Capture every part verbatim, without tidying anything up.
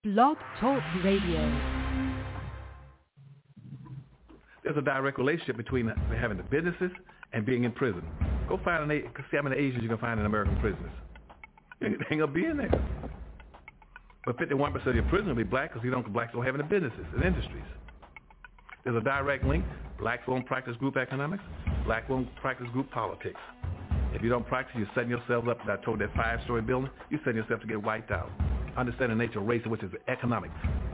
Blog Talk Radio. There's a direct relationship between having the businesses and being in prison. Go find an, see how many Asians you can find in American prisons. They ain't gonna be in there. But fifty-one percent of your prisoners will be black because you don't blacks don't have any businesses and industries. There's a direct link. Blacks won't practice group economics. Black won't practice group politics. If you don't practice, you're setting yourself up. I told that five-story building, you're setting yourself to get wiped out. Understand the nature of race, which is economics.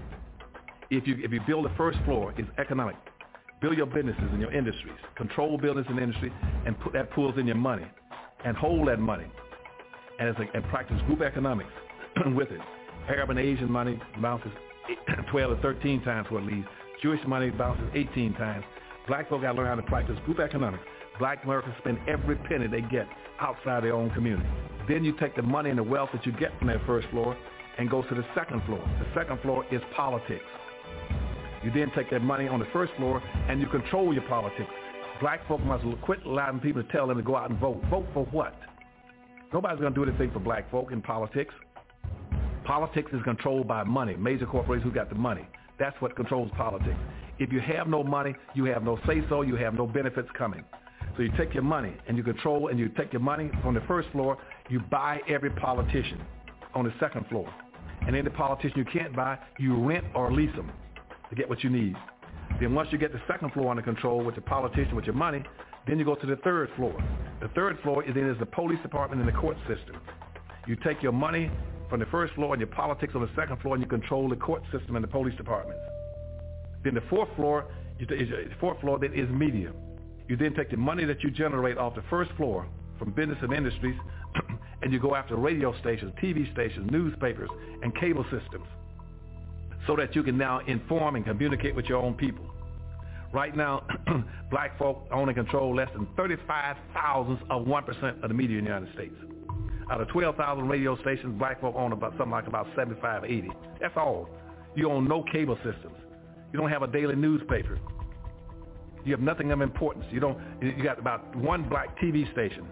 If you if you build the first floor, it's economic. Build your businesses and your industries. Control business and industry, and put that pulls in your money, and hold that money, and, it's a, and practice group economics with it. Arab and Asian money bounces twelve to thirteen times what it leaves. Jewish money bounces eighteen times. Black folk got to learn how to practice group economics. Black Americans spend every penny they get outside their own community. Then you take the money and the wealth that you get from that first floor and go to the second floor. The second floor is politics. You then take that money on the first floor and you control your politics. Black folk must quit allowing people to tell them to go out and vote. Vote for what? Nobody's going to do anything for black folk in politics. Politics is controlled by money, major corporations who got the money. That's what controls politics. If you have no money, you have no say-so, you have no benefits coming. So you take your money and you control, and you take your money from the first floor, you buy every politician on the second floor. And any politician you can't buy, you rent or lease them to get what you need. Then once you get the second floor under control with the politician, with your money, then you go to the third floor. The third floor is then is the police department and the court system. You take your money from the first floor and your politics on the second floor, and you control the court system and the police departments. Then the fourth floor, is the fourth floor then is media. You then take the money that you generate off the first floor from business and industries, and you go after radio stations, T V stations, newspapers, and cable systems, so that you can now inform and communicate with your own people. Right now, black folk own and control less than thirty-five thousandths of one percent of the media in the United States. Out of twelve thousand radio stations, black folk own about something like about seventy-five, eighty. That's all. You own no cable systems. You don't have a daily newspaper. You have nothing of importance. You don't. You got about one black T V station,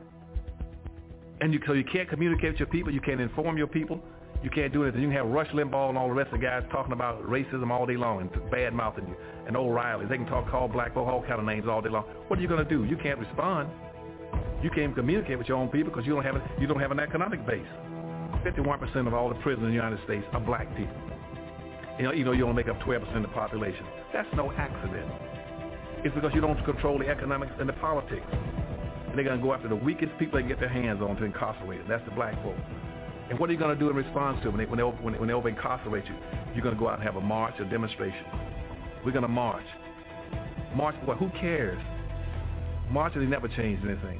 and you so you can't communicate with your people. You can't inform your people. You can't do anything. You can have Rush Limbaugh and all the rest of the guys talking about racism all day long and bad mouthing you, and O'Reilly. They can talk, call black folk all kind of names all day long. What are you going to do? You can't respond. You can't communicate with your own people because you don't have a, you don't have an economic base. fifty-one percent of all the prisoners in the United States are black people. You know, you know, you only make up twelve percent of the population. That's no accident. It's because you don't control the economics and the politics. And they're going to go after the weakest people they can get their hands on to incarcerate them. That's the black folk. And what are you going to do in response to them when they, when they, when they, when they over-incarcerate you? You're going to go out and have a march, a demonstration. We're going to march. March for what? Who cares? Marching has never changed anything.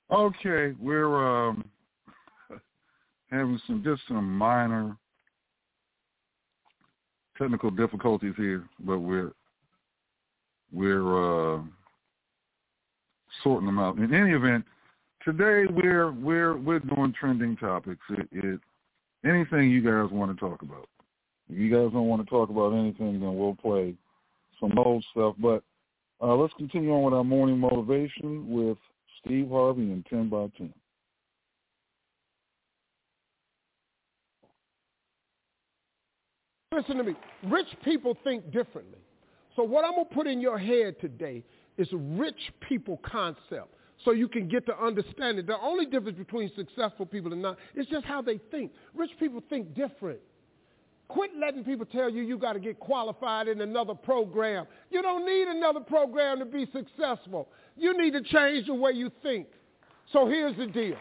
Okay, we're um, having some just some minor technical difficulties here, but we're we're uh, sorting them out. In any event, today we're we're we're doing trending topics. It, it anything you guys want to talk about. If you guys don't want to talk about anything, then we'll play some old stuff. But uh, let's continue on with our morning motivation with Steve Harvey and ten by ten. Listen to me. Rich people think differently. So what I'm going to put in your head today is a rich people concept so you can get to understand it. The only difference between successful people and not is just how they think. Rich people think different. Quit letting people tell you you got to get qualified in another program. You don't need another program to be successful. You need to change the way you think. So here's the deal.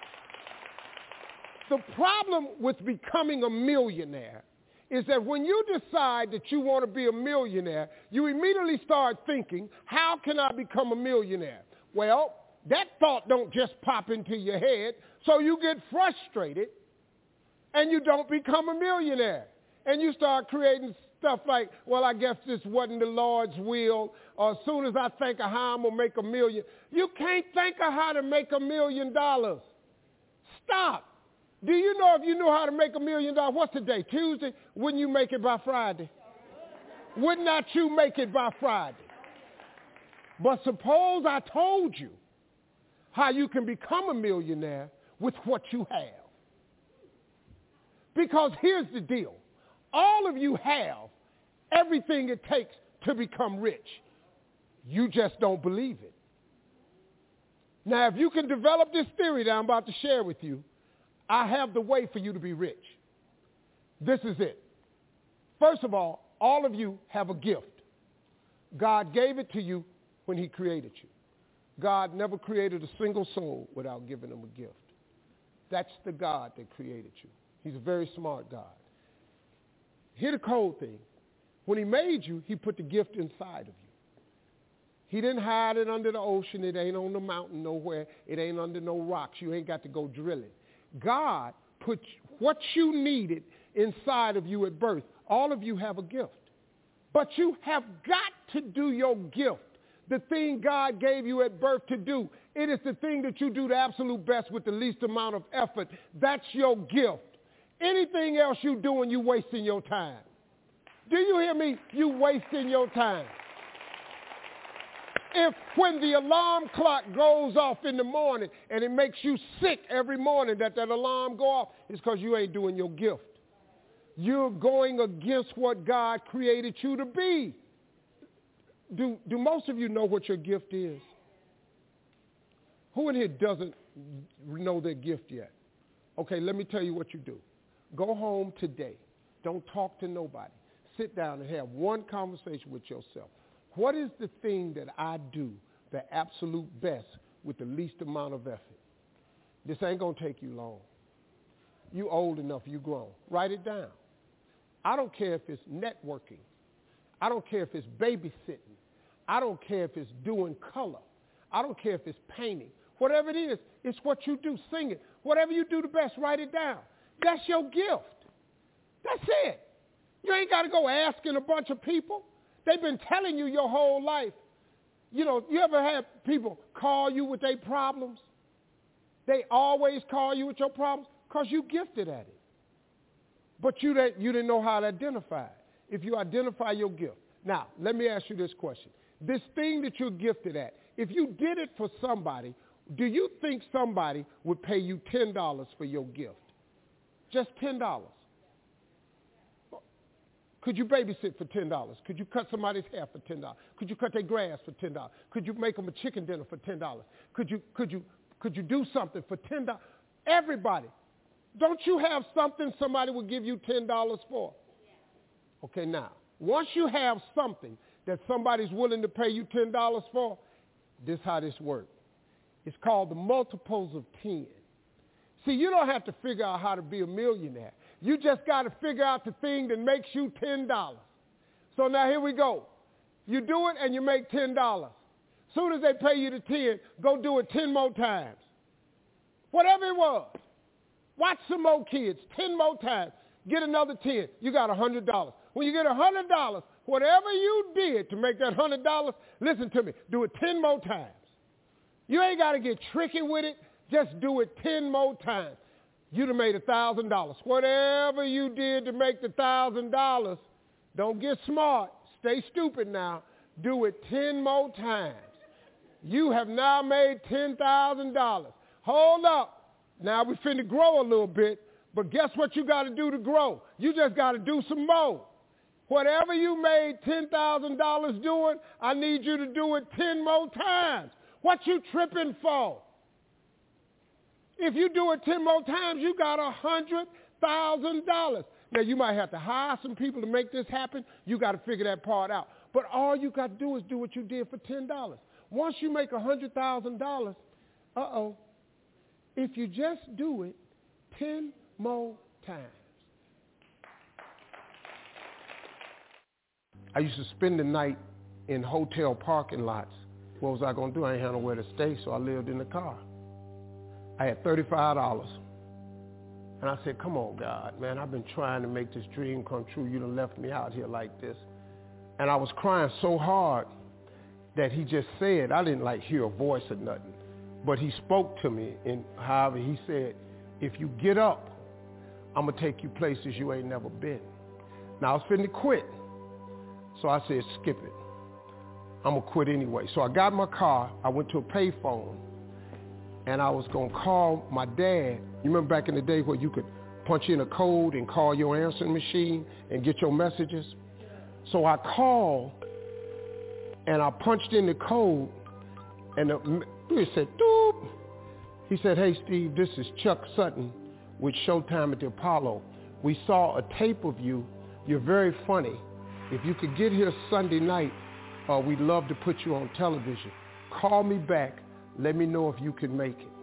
The problem with becoming a millionaire is that when you decide that you want to be a millionaire, you immediately start thinking, how can I become a millionaire? Well, that thought don't just pop into your head, so you get frustrated and you don't become a millionaire. And you start creating stuff like, well, I guess this wasn't the Lord's will, or as soon as I think of how I'm going to make a million. You can't think of how to make a million dollars. Stop. Do you know if you knew how to make a million dollars, what's the day, Tuesday? Wouldn't you make it by Friday? Would not you make it by Friday? But suppose I told you how you can become a millionaire with what you have. Because here's the deal. All of you have everything it takes to become rich. You just don't believe it. Now, if you can develop this theory that I'm about to share with you, I have the way for you to be rich. This is it. First of all, all of you have a gift. God gave it to you when he created you. God never created a single soul without giving them a gift. That's the God that created you. He's a very smart God. Here's the cold thing. When he made you, he put the gift inside of you. He didn't hide it under the ocean. It ain't on the mountain nowhere. It ain't under no rocks. You ain't got to go drilling. God put what you needed inside of you at birth. All of you have a gift. But you have got to do your gift, the thing God gave you at birth to do. It is the thing that you do the absolute best with the least amount of effort. That's your gift. Anything else you doing, you wasting your time. Do you hear me? You wasting your time. If when the alarm clock goes off in the morning and it makes you sick every morning that that alarm go off, it's because you ain't doing your gift. You're going against what God created you to be. Do, do most of you know what your gift is? Who in here doesn't know their gift yet? Okay, let me tell you what you do. Go home today. Don't talk to nobody. Sit down and have one conversation with yourself. What is the thing that I do the absolute best with the least amount of effort? This ain't going to take you long. You old enough, you grown. Write it down. I don't care if it's networking. I don't care if it's babysitting. I don't care if it's doing color. I don't care if it's painting. Whatever it is, it's what you do. Sing it. Whatever you do the best, write it down. That's your gift. That's it. You ain't got to go asking a bunch of people. They've been telling you your whole life. You know, you ever had people call you with their problems? They always call you with your problems because you gifted at it. But you didn't, you didn't know how to identify it. If you identify your gift. Now, let me ask you this question. This thing that you're gifted at, if you did it for somebody, do you think somebody would pay you ten dollars for your gift? Just ten dollars. Could you babysit for ten dollars? Could you cut somebody's hair for ten dollars? Could you cut their grass for ten dollars? Could you make them a chicken dinner for ten dollars? Could you, could you, could you do something for ten dollars? Everybody. Don't you have something somebody would give you ten dollars for? Okay, now, once you have something that somebody's willing to pay you ten dollars for, this is how this works. It's called the multiples of ten. See, you don't have to figure out how to be a millionaire. You just got to figure out the thing that makes you ten dollars. So now here we go. You do it and you make ten dollars. As soon as they pay you the ten, go do it ten more times. Whatever it was. Watch some more kids, ten more times. Get another ten. You got one hundred dollars. When you get one hundred dollars, whatever you did to make that one hundred dollars, listen to me, do it ten more times. You ain't got to get tricky with it. Just do it ten more times. You'd have made one thousand dollars. Whatever you did to make the one thousand dollars, don't get smart. Stay stupid now. Do it ten more times. You have now made ten thousand dollars. Hold up. Now we finna grow a little bit, but guess what you got to do to grow? You just got to do some more. Whatever you made ten thousand dollars doing, I need you to do it ten more times. What you tripping for? If you do it ten more times, you got one hundred thousand dollars. Now, you might have to hire some people to make this happen. You got to figure that part out. But all you got to do is do what you did for ten dollars. Once you make one hundred thousand dollars, uh-oh, if you just do it ten more times. I used to spend the night in hotel parking lots. What was I going to do? I ain't had nowhere to stay, so I lived in the car. I had thirty-five dollars. And I said, come on, God, man, I've been trying to make this dream come true. You done left me out here like this. And I was crying so hard that he just said, I didn't like hear a voice or nothing, but he spoke to me. And however, he said, if you get up, I'm going to take you places you ain't never been. Now, I was finna quit. So I said, skip it. I'm going to quit anyway. So I got in my car. I went to a payphone. And I was going to call my dad. You remember back in the day where you could punch in a code and call your answering machine and get your messages? So I called, and I punched in the code, and the, it said, doop. He said, hey, Steve, this is Chuck Sutton with Showtime at the Apollo. We saw a tape of you. You're very funny. If you could get here Sunday night, uh, we'd love to put you on television. Call me back. Let me know if you can make it.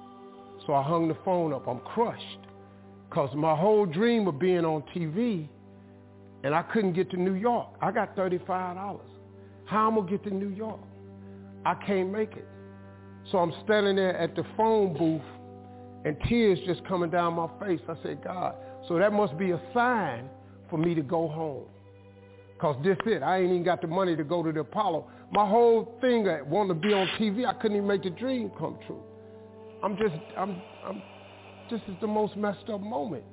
So I hung the phone up. I'm crushed because my whole dream of being on T V, and I couldn't get to New York. I got thirty-five dollars. How am I going to get to New York? I can't make it. So I'm standing there at the phone booth, and tears just coming down my face. I said, God, so that must be a sign for me to go home. Because this it. I ain't even got the money to go to the Apollo. My whole thing, I wanted to be on T V, I couldn't even make the dream come true. I'm just, I'm, I'm, this is the most messed up moment.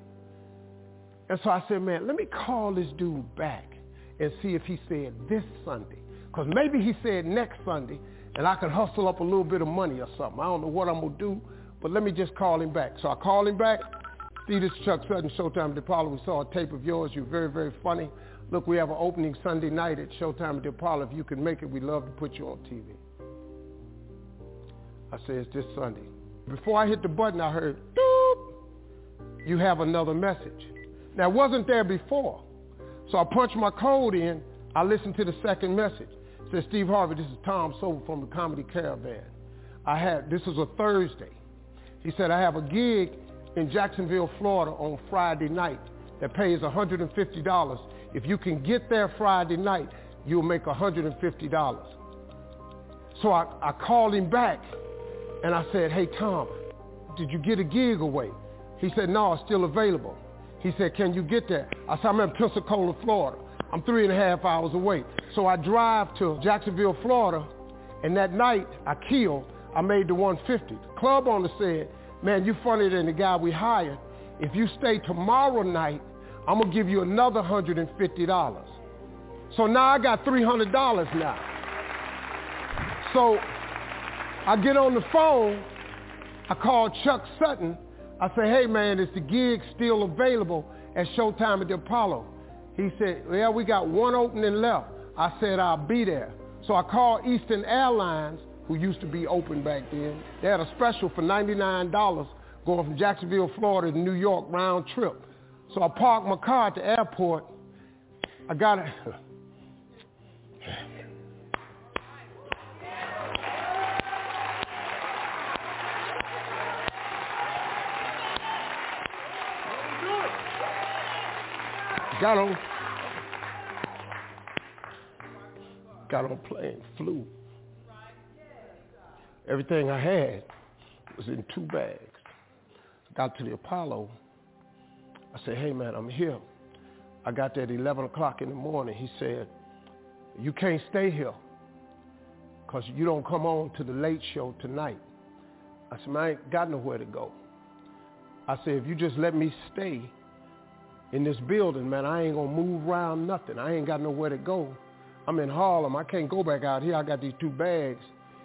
And so I said, man, let me call this dude back and see if he said this Sunday. Because maybe he said next Sunday, and I could hustle up a little bit of money or something. I don't know what I'm going to do, but let me just call him back. So I called him back. Steve, this is Chuck Sutton, Showtime at the Apollo. We saw a tape of yours. You're very, very funny. Look, we have an opening Sunday night at Showtime at the Apollo. If you can make it, we'd love to put you on T V. I said, it's this Sunday. Before I hit the button, I heard, doop, you have another message. Now, it wasn't there before. So I punched my code in. I listened to the second message. It said, Steve Harvey, this is Tom Sober from the Comedy Caravan. I had, this was a Thursday. He said, I have a gig in Jacksonville, Florida on Friday night that pays one hundred fifty dollars. If you can get there Friday night, you'll make one hundred fifty dollars. So I, I called him back, and I said, hey, Tom, did you get a gig away? He said, no, it's still available. He said, can you get there? I said, I'm in Pensacola, Florida. I'm three and a half hours away. So I drive to Jacksonville, Florida, and that night I killed. I made the one hundred fifty. The club owner said, man, you funnier than the guy we hired. If you stay tomorrow night, I'm going to give you another one hundred fifty dollars. So now I got three hundred dollars now. So I get on the phone. I call Chuck Sutton. I say, hey, man, is the gig still available at Showtime at the Apollo? He said, well, we got one opening left. I said, I'll be there. So I called Eastern Airlines, who used to be open back then. They had a special for ninety-nine dollars going from Jacksonville, Florida to New York round trip. So I parked my car at the airport. I got it. Got on. Got on plane, flew. Everything I had was in two bags. got to the Apollo, I said, hey, man, I'm here. I got there at eleven o'clock in the morning. He said, you can't stay here because you don't come on to the late show tonight. I said, man, I ain't got nowhere to go. I said, if you just let me stay in this building, man, I ain't going to move around nothing. I ain't got nowhere to go. I'm in Harlem. I can't go back out here. I got these two bags.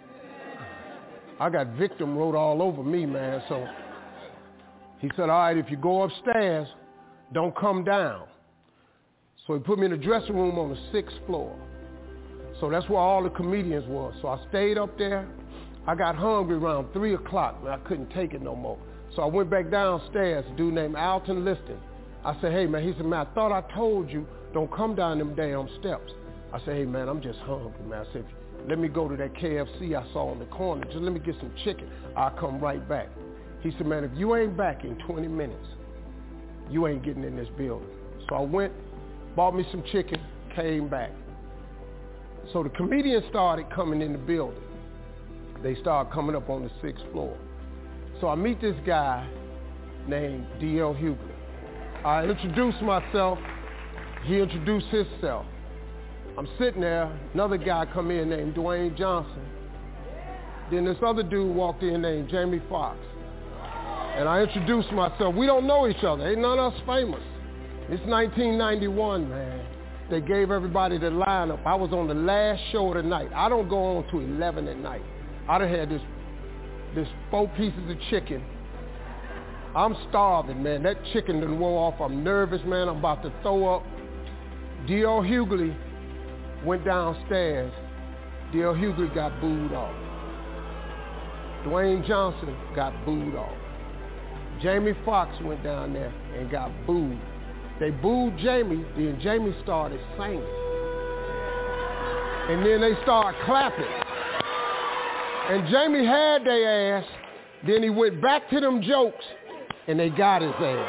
I got victim wrote all over me, man. So he said, all right, if you go upstairs, don't come down. So he put me in the dressing room on the sixth floor. So that's where all the comedians were. So I stayed up there. I got hungry around three o'clock, and I couldn't take it no more. So I went back downstairs, a dude named Alton Liston. I said, hey, man, he said, man, I thought I told you, don't come down them damn steps. I said, hey, man, I'm just hungry, man. I said, let me go to that K F C I saw on the corner. Just let me get some chicken. I'll come right back. He said, man, if you ain't back in twenty minutes, you ain't getting in this building. So I went, bought me some chicken, came back. So the comedians started coming in the building. They started coming up on the sixth floor. So I meet this guy named D L Hughley. I introduced myself. He introduced himself. I'm sitting there. Another guy come in named Dwayne Johnson. Then this other dude walked in named Jamie Foxx. And I introduced myself. We don't know each other. Ain't none of us famous. It's nineteen ninety-one, man. They gave everybody the lineup. I was on the last show of the night. I don't go on to eleven at night. I done had this, this four pieces of chicken. I'm starving, man. That chicken done wore off. I'm nervous, man. I'm about to throw up. D L Hughley went downstairs. D L Hughley got booed off. Dwayne Johnson got booed off. Jamie Foxx went down there and got booed. They booed Jamie, then Jamie started singing. And then they started clapping. And Jamie had their ass, then he went back to them jokes, and they got his ass.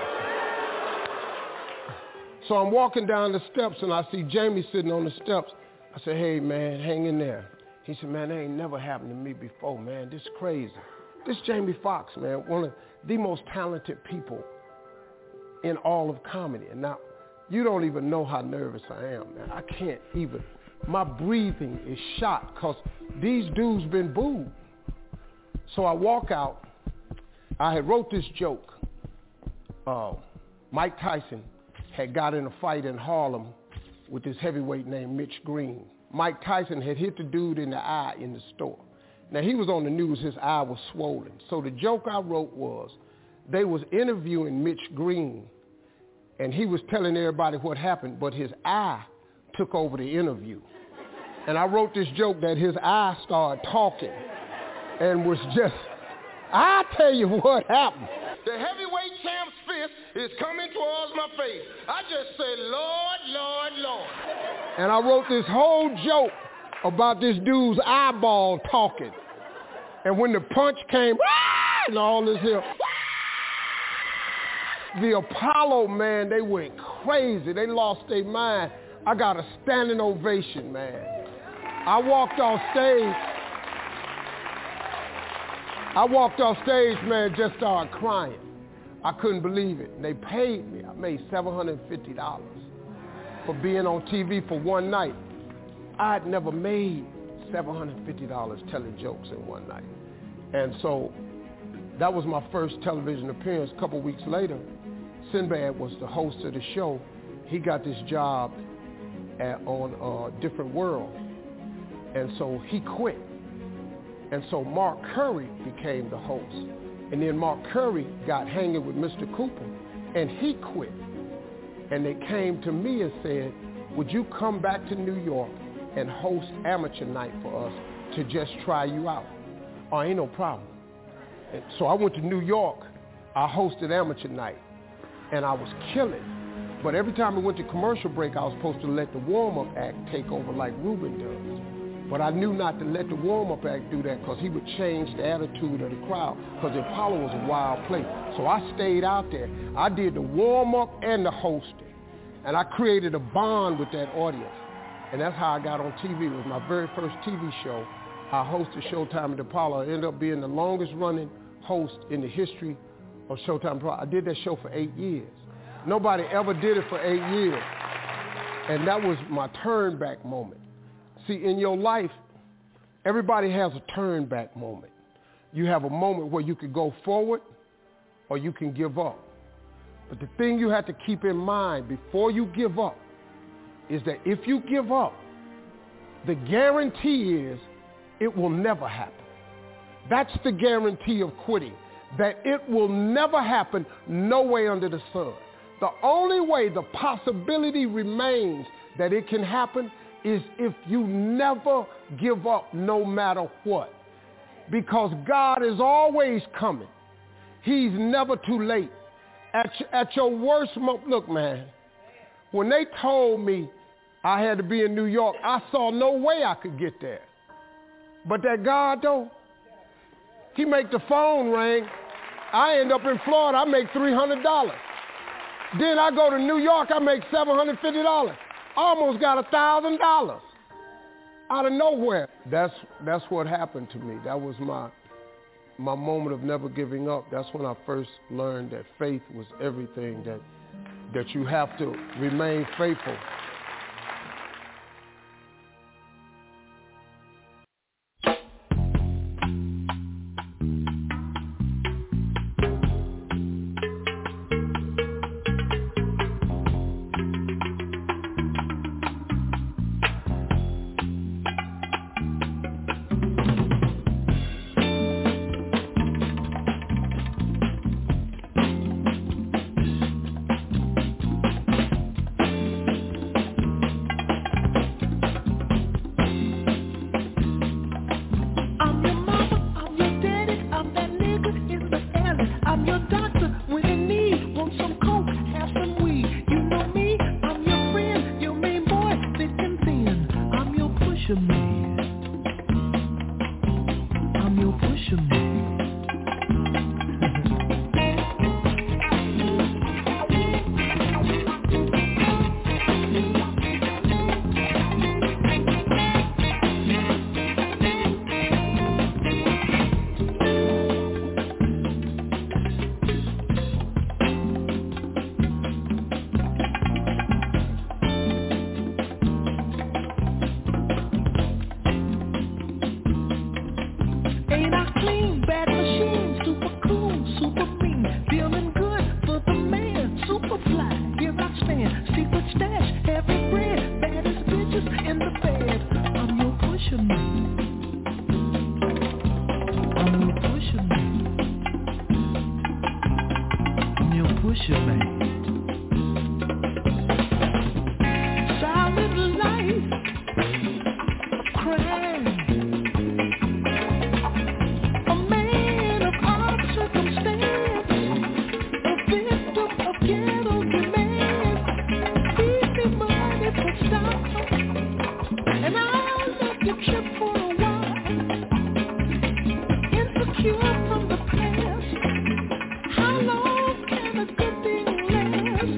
So I'm walking down the steps, and I see Jamie sitting on the steps. I said, hey, man, hang in there. He said, man, that ain't never happened to me before, man. This is crazy. This Jamie Foxx, man, one of the most talented people in all of comedy. And now, you don't even know how nervous I am, man. I can't even. My breathing is shot because these dudes been booed. So I walk out. I had wrote this joke. Uh, Mike Tyson had got in a fight in Harlem with this heavyweight named Mitch Green. Mike Tyson had hit the dude in the eye in the store. Now, he was on the news. His eye was swollen. So the joke I wrote was, they was interviewing Mitch Green, and he was telling everybody what happened, but his eye took over the interview. And I wrote this joke that his eye started talking and was just, I tell you what happened. The heavyweight champ's fist is coming towards my face. I just said, Lord, Lord, Lord. And I wrote this whole joke about this dude's eyeball talking. And when the punch came, and all this here, the Apollo, man, they went crazy. They lost their mind. I got a standing ovation, man. I walked off stage. I walked off stage, man, just started crying. I couldn't believe it. They paid me. I made seven hundred fifty dollars for being on T V for one night. I had never made seven hundred fifty dollars telling jokes in one night. And so that was my first television appearance. A couple weeks later, Sinbad was the host of the show. He got this job at, on uh, Different World. And so he quit. And so Mark Curry became the host. And then Mark Curry got hanging with Mister Cooper, and he quit. And they came to me and said, would you come back to New York and host Amateur Night for us to just try you out? Oh, ain't no problem. And so I went to New York. I hosted Amateur Night, and I was killing. But every time we went to commercial break, I was supposed to let the warm-up act take over like Ruben does. But I knew not to let the warm-up act do that because he would change the attitude of the crowd because the Apollo was a wild place. So I stayed out there. I did the warm-up and the hosting. And I created a bond with that audience. And that's how I got on T V. It was my very first T V show. I hosted Showtime at the Apollo. I ended up being the longest running host in the history on Showtime Pro. I did that show for eight years. Nobody ever did it for eight years. And that was my turn back moment. See, in your life, everybody has a turn back moment. You have a moment where you could go forward or you can give up. But the thing you have to keep in mind before you give up is that if you give up, the guarantee is it will never happen. That's the guarantee of quitting, that it will never happen, no way under the sun. The only way the possibility remains that it can happen is if you never give up no matter what. Because God is always coming. He's never too late. At, at your worst moment, look, man, when they told me I had to be in New York, I saw no way I could get there. But that God, though, he make the phone ring. I end up in Florida, I make three hundred dollars. Then I go to New York, I make seven hundred fifty dollars. Almost got one thousand dollars out of nowhere. That's that's what happened to me. That was my my moment of never giving up. That's when I first learned that faith was everything, that that you have to remain faithful. How long can a good thing last?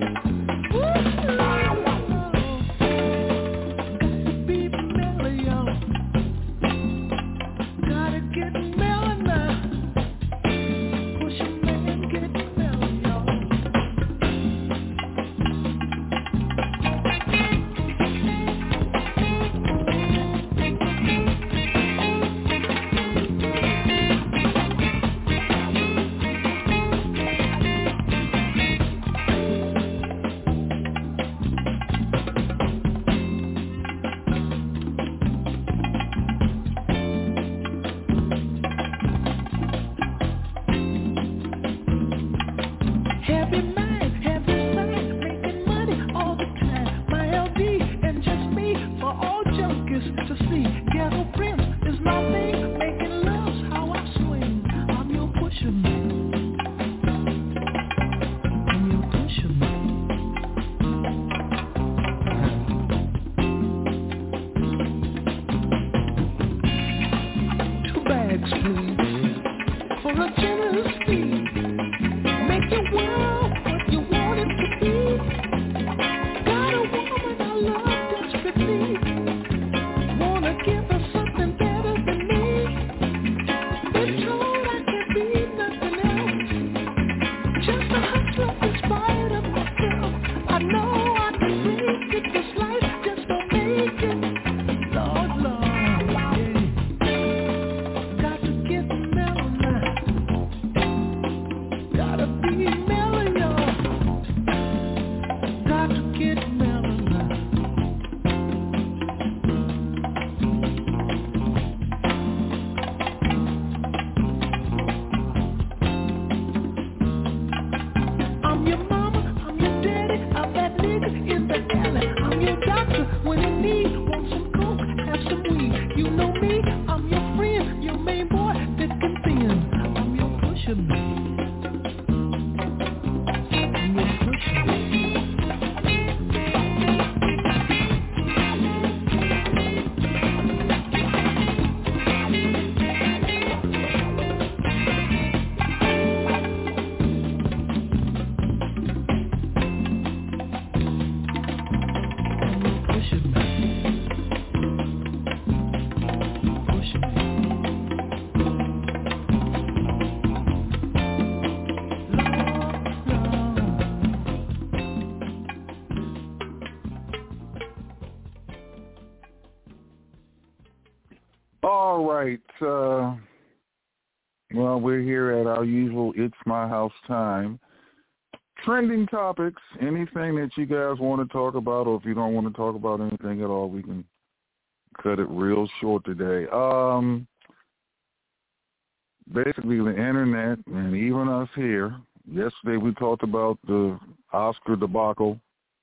All right. Uh, well, we're here at our usual It's My House time. Trending topics, anything that you guys want to talk about, or if you don't want to talk about anything at all, we can cut it real short today. Um, basically, the internet and even us here, yesterday we talked about the Oscar debacle.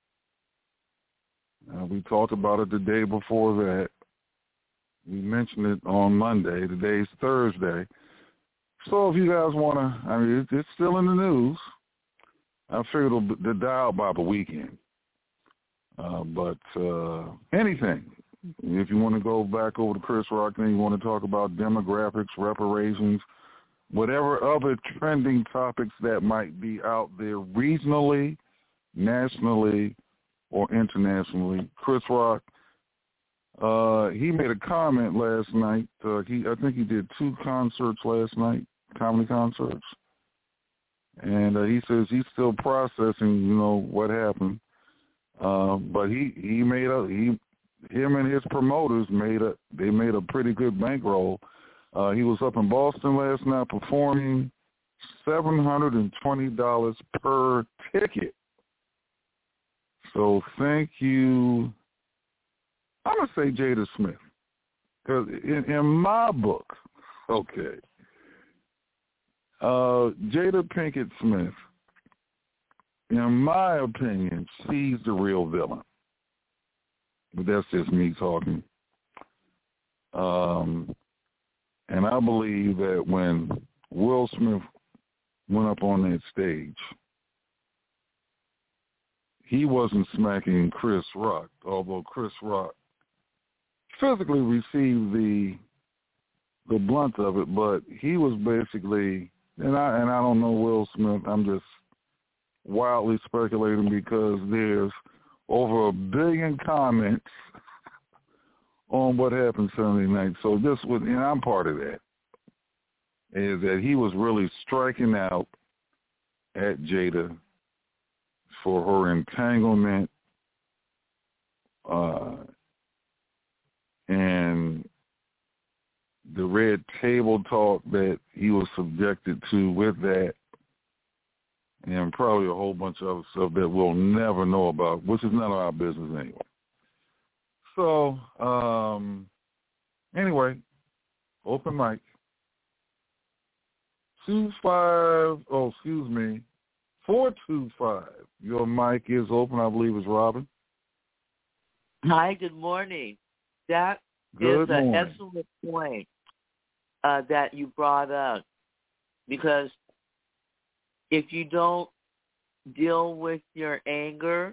Uh, we talked about it the day before that. We mentioned it on Monday. Today's Thursday. So if you guys want to, I mean, it's, it's still in the news. I figured it'll be out by the weekend. Uh, but uh, anything, if you want to go back over to Chris Rock, then you want to talk about demographics, reparations, whatever other trending topics that might be out there regionally, nationally, or internationally. Chris Rock, uh, he made a comment last night. Uh, he, I think he did two concerts last night, comedy concerts. And uh, he says he's still processing, you know, what happened. Uh, but he, he made a, he, him and his promoters made a, they made a pretty good bankroll. Uh, he was up in Boston last night performing seven hundred twenty dollars per ticket. So thank you. I'm going to say Jada Smith. Because in, in my book, okay, uh, Jada Pinkett Smith, in my opinion, she's the real villain. But that's just me talking. Um, and I believe that when Will Smith went up on that stage, he wasn't smacking Chris Rock, although Chris Rock physically received the the blunt of it, but he was basically, and I and I don't know Will Smith, I'm just wildly speculating because there's over a billion comments on what happened Sunday night. So this was, and I'm part of that, is that he was really striking out at Jada for her entanglement uh, and the red table talk that he was subjected to with that, and probably a whole bunch of other stuff that we'll never know about, which is none of our business anyway. So, um, anyway, open mic. Two five, oh, excuse me, four two five. Your mic is open, I believe, is Robin. Hi, good morning. That good is an morning. excellent point uh, that you brought up, because if you don't deal with your anger,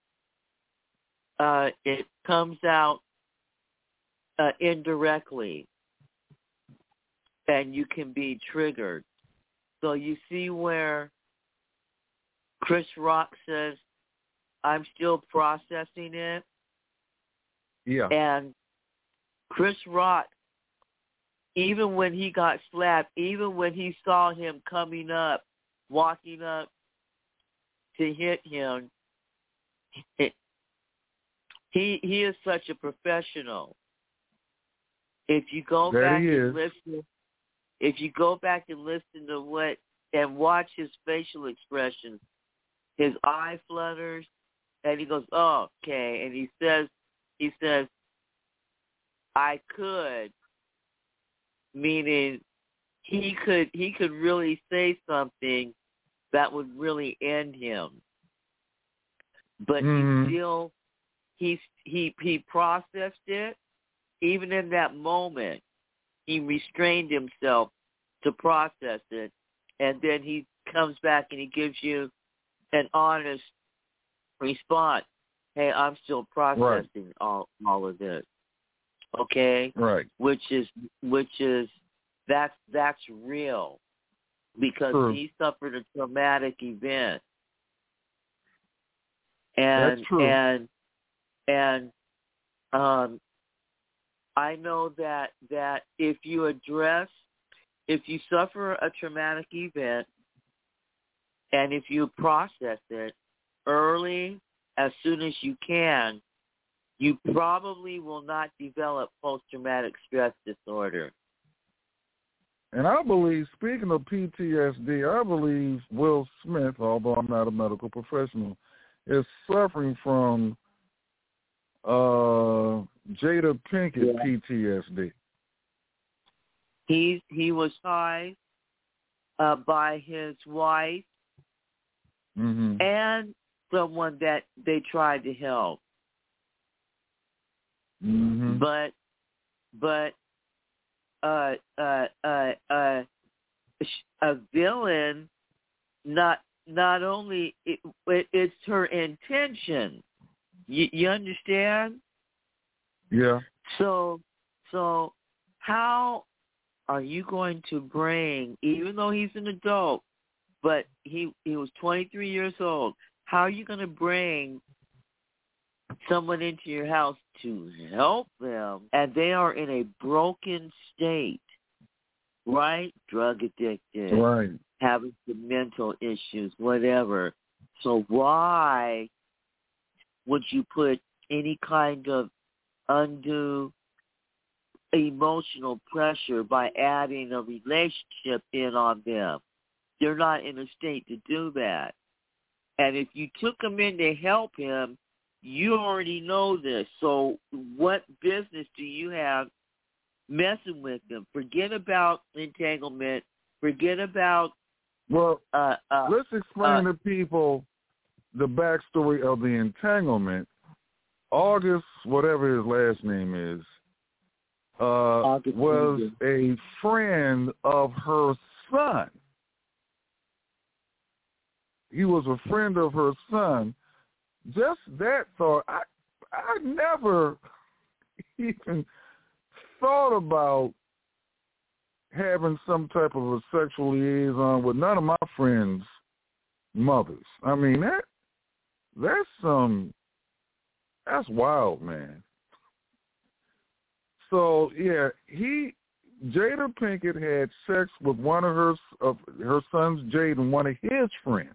uh, it comes out uh, indirectly, and you can be triggered. So you see where Chris Rock says, I'm still processing it. Yeah. And Chris Rock, even when he got slapped, even when he saw him coming up, walking up to hit him. It, he he is such a professional. If you go That back he and is. listen, if you go back and listen to what and watch his facial expressions, his eye flutters, and he goes, "Oh, okay," and he says, he says, "I could," meaning he could he could really say something that would really end him, but Mm-hmm. he still he he he processed it. Even in that moment, he restrained himself to process it, and then he comes back and he gives you an honest response. Hey, I'm still processing Right. all all of this. Okay, Right. which is which is that's that's real because True. he suffered a traumatic event, and That's true. and and um. I know that, that if you address, if you suffer a traumatic event, and if you process it early, as soon as you can, you probably will not develop post-traumatic stress disorder. And I believe, speaking of P T S D, I believe Will Smith, although I'm not a medical professional, is suffering from uh, Jada Pinkett Yeah. P T S D. He he was high uh, by his wife Mm-hmm. and someone that they tried to help, Mm-hmm. but but uh, uh, uh, uh, a villain. Not not only it, it, it's her intention. You, you understand? Yeah. So so how are you going to bring, even though he's an adult, but he he was twenty-three years old, how are you going to bring someone into your house to help them, and they are in a broken state, right? Drug addicted, Right. having some mental issues, whatever. So why would you put any kind of undue emotional pressure by adding a relationship in on them? They're not in a state to do that. And if you took them in to help him, you already know this. So what business do you have messing with them? Forget about entanglement. Forget about Well, uh, uh, let's explain uh, to people the backstory of the entanglement. August, whatever his last name is, uh, August was Williams. a friend of her son. He was a friend of her son. Just that thought, I, I never even thought about having some type of a sexual liaison with none of my friends' mothers. I mean, that that's some, that's wild, man. So, yeah, he, Jada Pinkett had sex with one of her, of her sons, Jade, and one of his friends.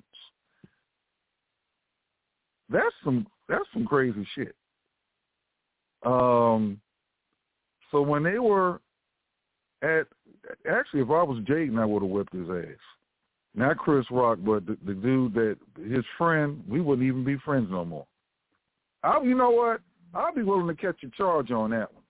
That's some, that's some crazy shit. Um, so when they were at, actually, if I was Jaden, I would have whipped his ass. Not Chris Rock, but the, the dude that, his friend, we wouldn't even be friends no more. I, you know what? I'll be willing to catch a charge on that one.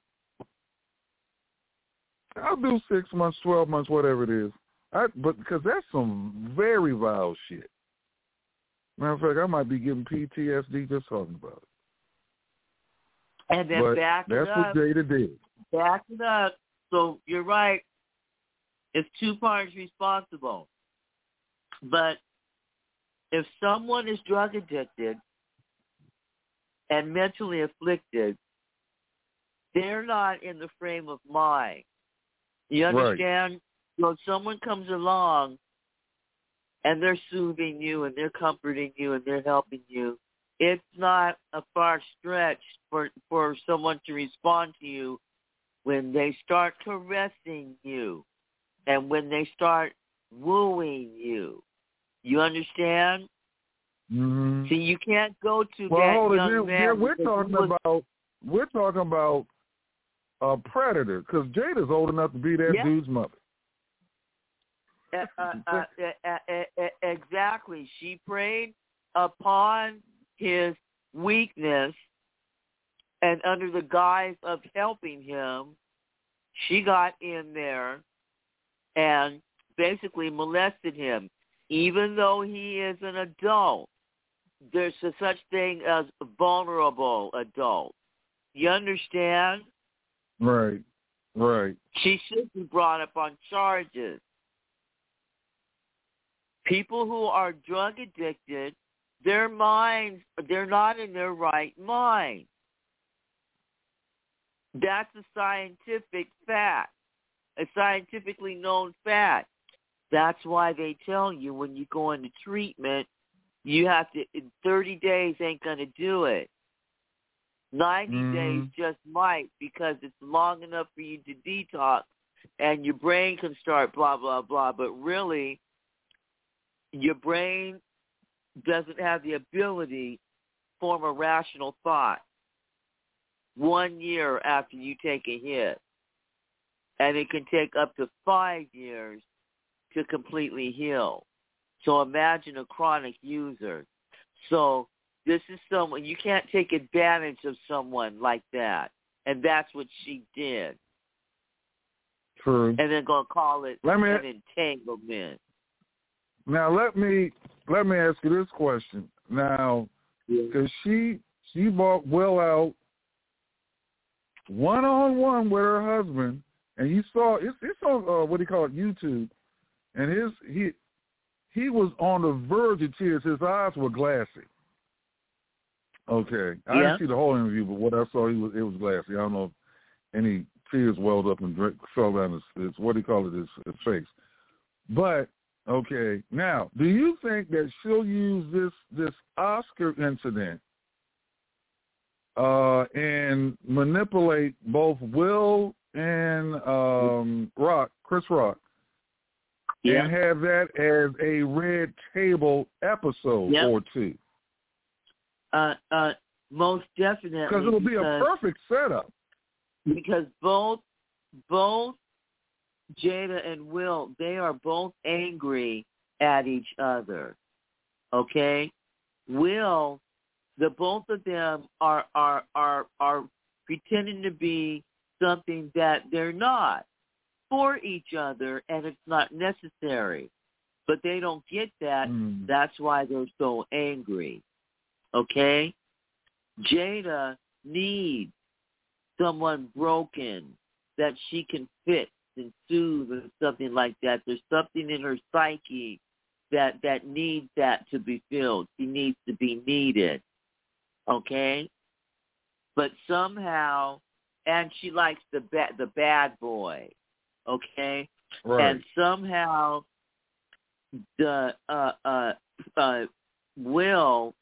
I'll do six months, twelve months, whatever it is. I, but because that's some very vile shit. Matter of fact, I might be getting P T S D just talking about it. and then But back that's it up. what Jada did. Back it up. So you're right. It's two parties responsible. But if someone is drug addicted and mentally afflicted, they're not in the frame of mind. You understand? Right. So if someone comes along and they're soothing you and they're comforting you and they're helping you, it's not a far stretch for, for someone to respond to you when they start caressing you and when they start wooing you. You understand? Mm-hmm. See, you can't go to well, that hold it, young yeah, man. yeah, we're because talking he was, about we're talking about a predator because Jada's old enough to be that yeah. dude's mother. Uh, uh, uh, uh, uh, uh, exactly. She preyed upon his weakness, and under the guise of helping him, she got in there and basically molested him. Even though he is an adult, there's a such thing as vulnerable adult. You understand? Right, right. She should be brought up on charges. People who are drug addicted, their minds, they're not in their right mind. That's a scientific fact, a scientifically known fact. That's why they tell you when you go into treatment, you have to, thirty days ain't going to do it. ninety mm-hmm. days just might, because it's long enough for you to detox and your brain can start blah, blah, blah. But really, your brain doesn't have the ability to form a rational thought one year after you take a hit. And it can take up to five years to completely heal. So imagine a chronic user. So this is someone, you can't take advantage of someone like that. And that's what she did. True. And they're going to call it let me, an entanglement. Now, let me let me ask you this question. Now, because she, she bought Will out one-on-one with her husband, and you saw, it's, it's on, uh, what do you call it, YouTube, and his he he was on the verge of tears. His eyes were glassy. Okay. I yeah. didn't see the whole interview, but what I saw, he was it was glassy. I don't know if any tears welled up and drink, fell down his, his, what do you call it, his, his face. But, okay, now, do you think that she'll use this this Oscar incident uh, and manipulate both Will and um, Rock, Chris Rock, yeah. and have that as a red table episode yep. or two? Uh, uh, most definitely. Because it'll be a perfect setup. Because both, both Jada and Will, they are both angry at each other. Okay? Will, the both of them are are are are pretending to be something that they're not for each other, and it's not necessary. But they don't get that. Mm. That's why they're so angry. Okay? Jada needs someone broken that she can fix and soothe and something like that. There's something in her psyche that, that needs that to be filled. She needs to be needed. Okay? But somehow, and she likes the ba- the bad boy. Okay? Right. And somehow the uh, uh, uh, Will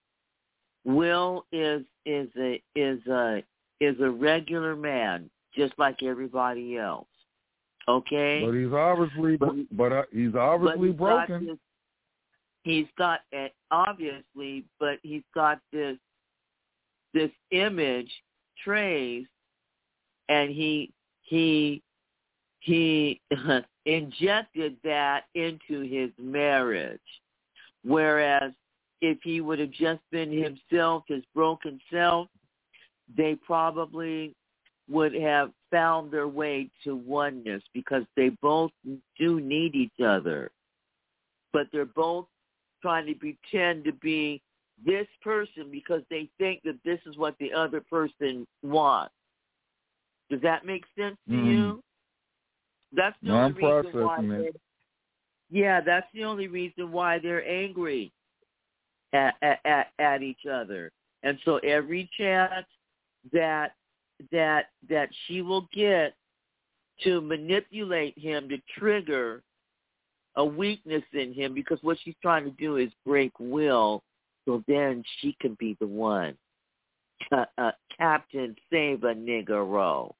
Will is is a is a is a regular man, just like everybody else. Okay, but he's obviously but, but uh, he's obviously he's broken. Got this, he's got uh, obviously, but he's got this this image trace, and he he he injected that into his marriage, whereas if he would have just been himself, his broken self, they probably would have found their way to oneness, because they both do need each other. But they're both trying to pretend to be this person because they think that this is what the other person wants. Does that make sense to mm. you? That's the no, only I'm reason why. Yeah, that's the only reason why they're angry At, at at each other. And so every chance that that that she will get to manipulate him, to trigger a weakness in him, because what she's trying to do is break Will, so then she can be the one. Uh, uh, Captain Save a Nigger.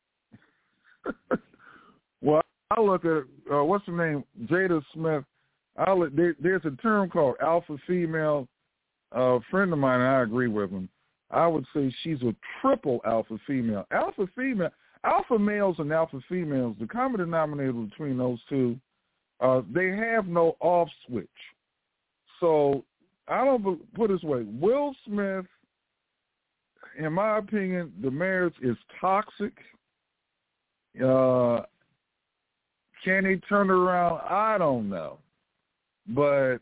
Well, I look at uh, what's her name, Jada Smith. I'll, there, there's a term called alpha female. Uh, a friend of mine, and I agree with him, I would say she's a triple alpha female. Alpha female, alpha males and alpha females, the common denominator between those two, uh, they have no off switch. So I don't put it this way. Will Smith, in my opinion, the marriage is toxic. Uh, can they turn it around? I don't know. But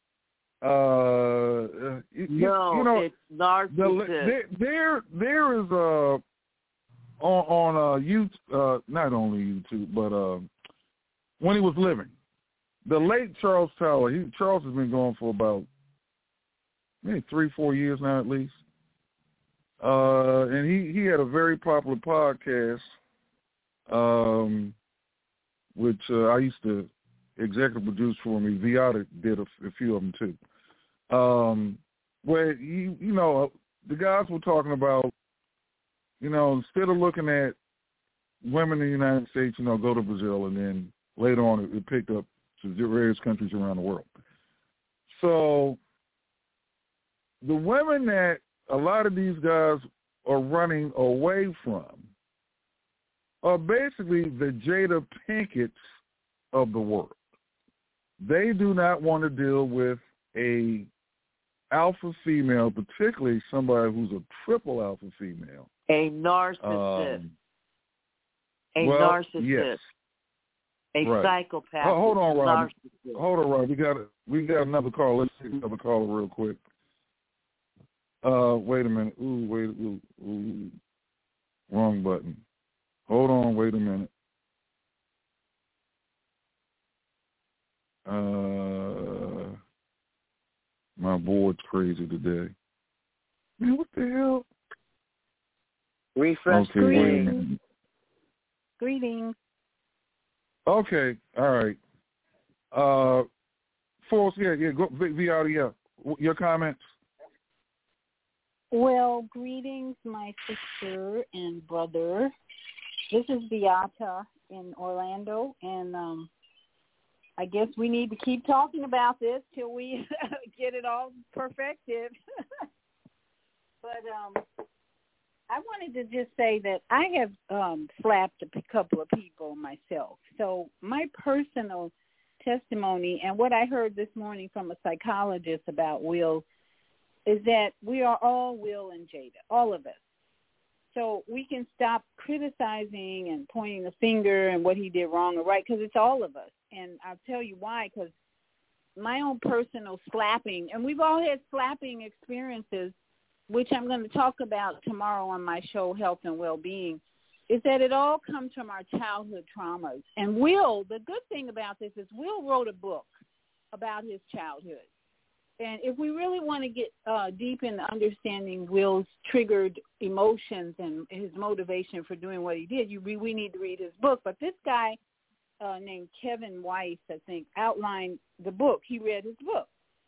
uh, you, no, you know, it's narcissistic. The, there, there is a on on uh, YouTube, uh, not only YouTube, but uh, when he was living, the late Charles Towler. He, Charles has been going for about maybe three, four years now at least. Uh, and he, he had a very popular podcast, um, which uh, I used to executive produce for me. Viata did a, a few of them too. Um, where, you, you know, the guys were talking about, you know, instead of looking at women in the United States, you know, go to Brazil, and then later on it, it picked up to various countries around the world. So the women that a lot of these guys are running away from are basically the Jada Pinkett's of the world. They do not want to deal with a alpha female, particularly somebody who's a triple alpha female. A narcissist. Um, a well, narcissist. Yes. A right. psychopath. Oh, hold on, Rob. Narcissist. Hold on, Rob. We got we got another call. Let's take another call real quick. Uh, wait a minute. Ooh, wait. Ooh, ooh. Wrong button. Hold on. Wait a minute. Uh, my board's crazy today. Man, what the hell? Refresh. Okay, wait a minute. Greetings. Okay, all right. Uh, Forrest, yeah, yeah, go, Viata, yeah. Your comments? Well, greetings, my sister and brother. This is Beata in Orlando, and um, I guess we need to keep talking about this till we get it all perfected. But um, I wanted to just say that I have um, slapped a couple of people myself. So my personal testimony and what I heard this morning from a psychologist about Will is that we are all Will and Jada, all of us. So we can stop criticizing and pointing the finger and what he did wrong or right, because it's all of us. And I'll tell you why, because my own personal slapping, and we've all had slapping experiences, which I'm going to talk about tomorrow on my show, Health and Well-Being, is that it all comes from our childhood traumas. And Will, the good thing about this is Will wrote a book about his childhood. And if we really want to get uh, deep in understanding Will's triggered emotions and his motivation for doing what he did, you re- we need to read his book. But this guy uh, named Kevin Weiss, I think, outlined the book. He read his book.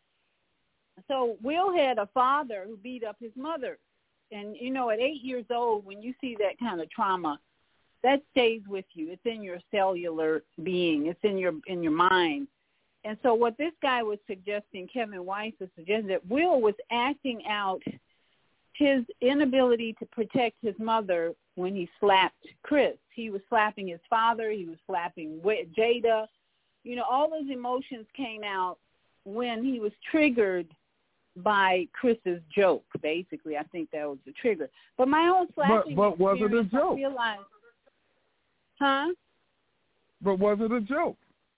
So Will had a father who beat up his mother. And, you know, at eight years old, when you see that kind of trauma, that stays with you. It's in your cellular being. It's in your in your mind. And so what this guy was suggesting, Kevin Weiss was suggesting, that Will was acting out his inability to protect his mother when he slapped Chris. He was slapping his father. He was slapping Jada. You know, all those emotions came out when he was triggered by Chris's joke, basically. I think that was the trigger. But my own slapping But, but was it a joke? I realized, huh? But was it a joke?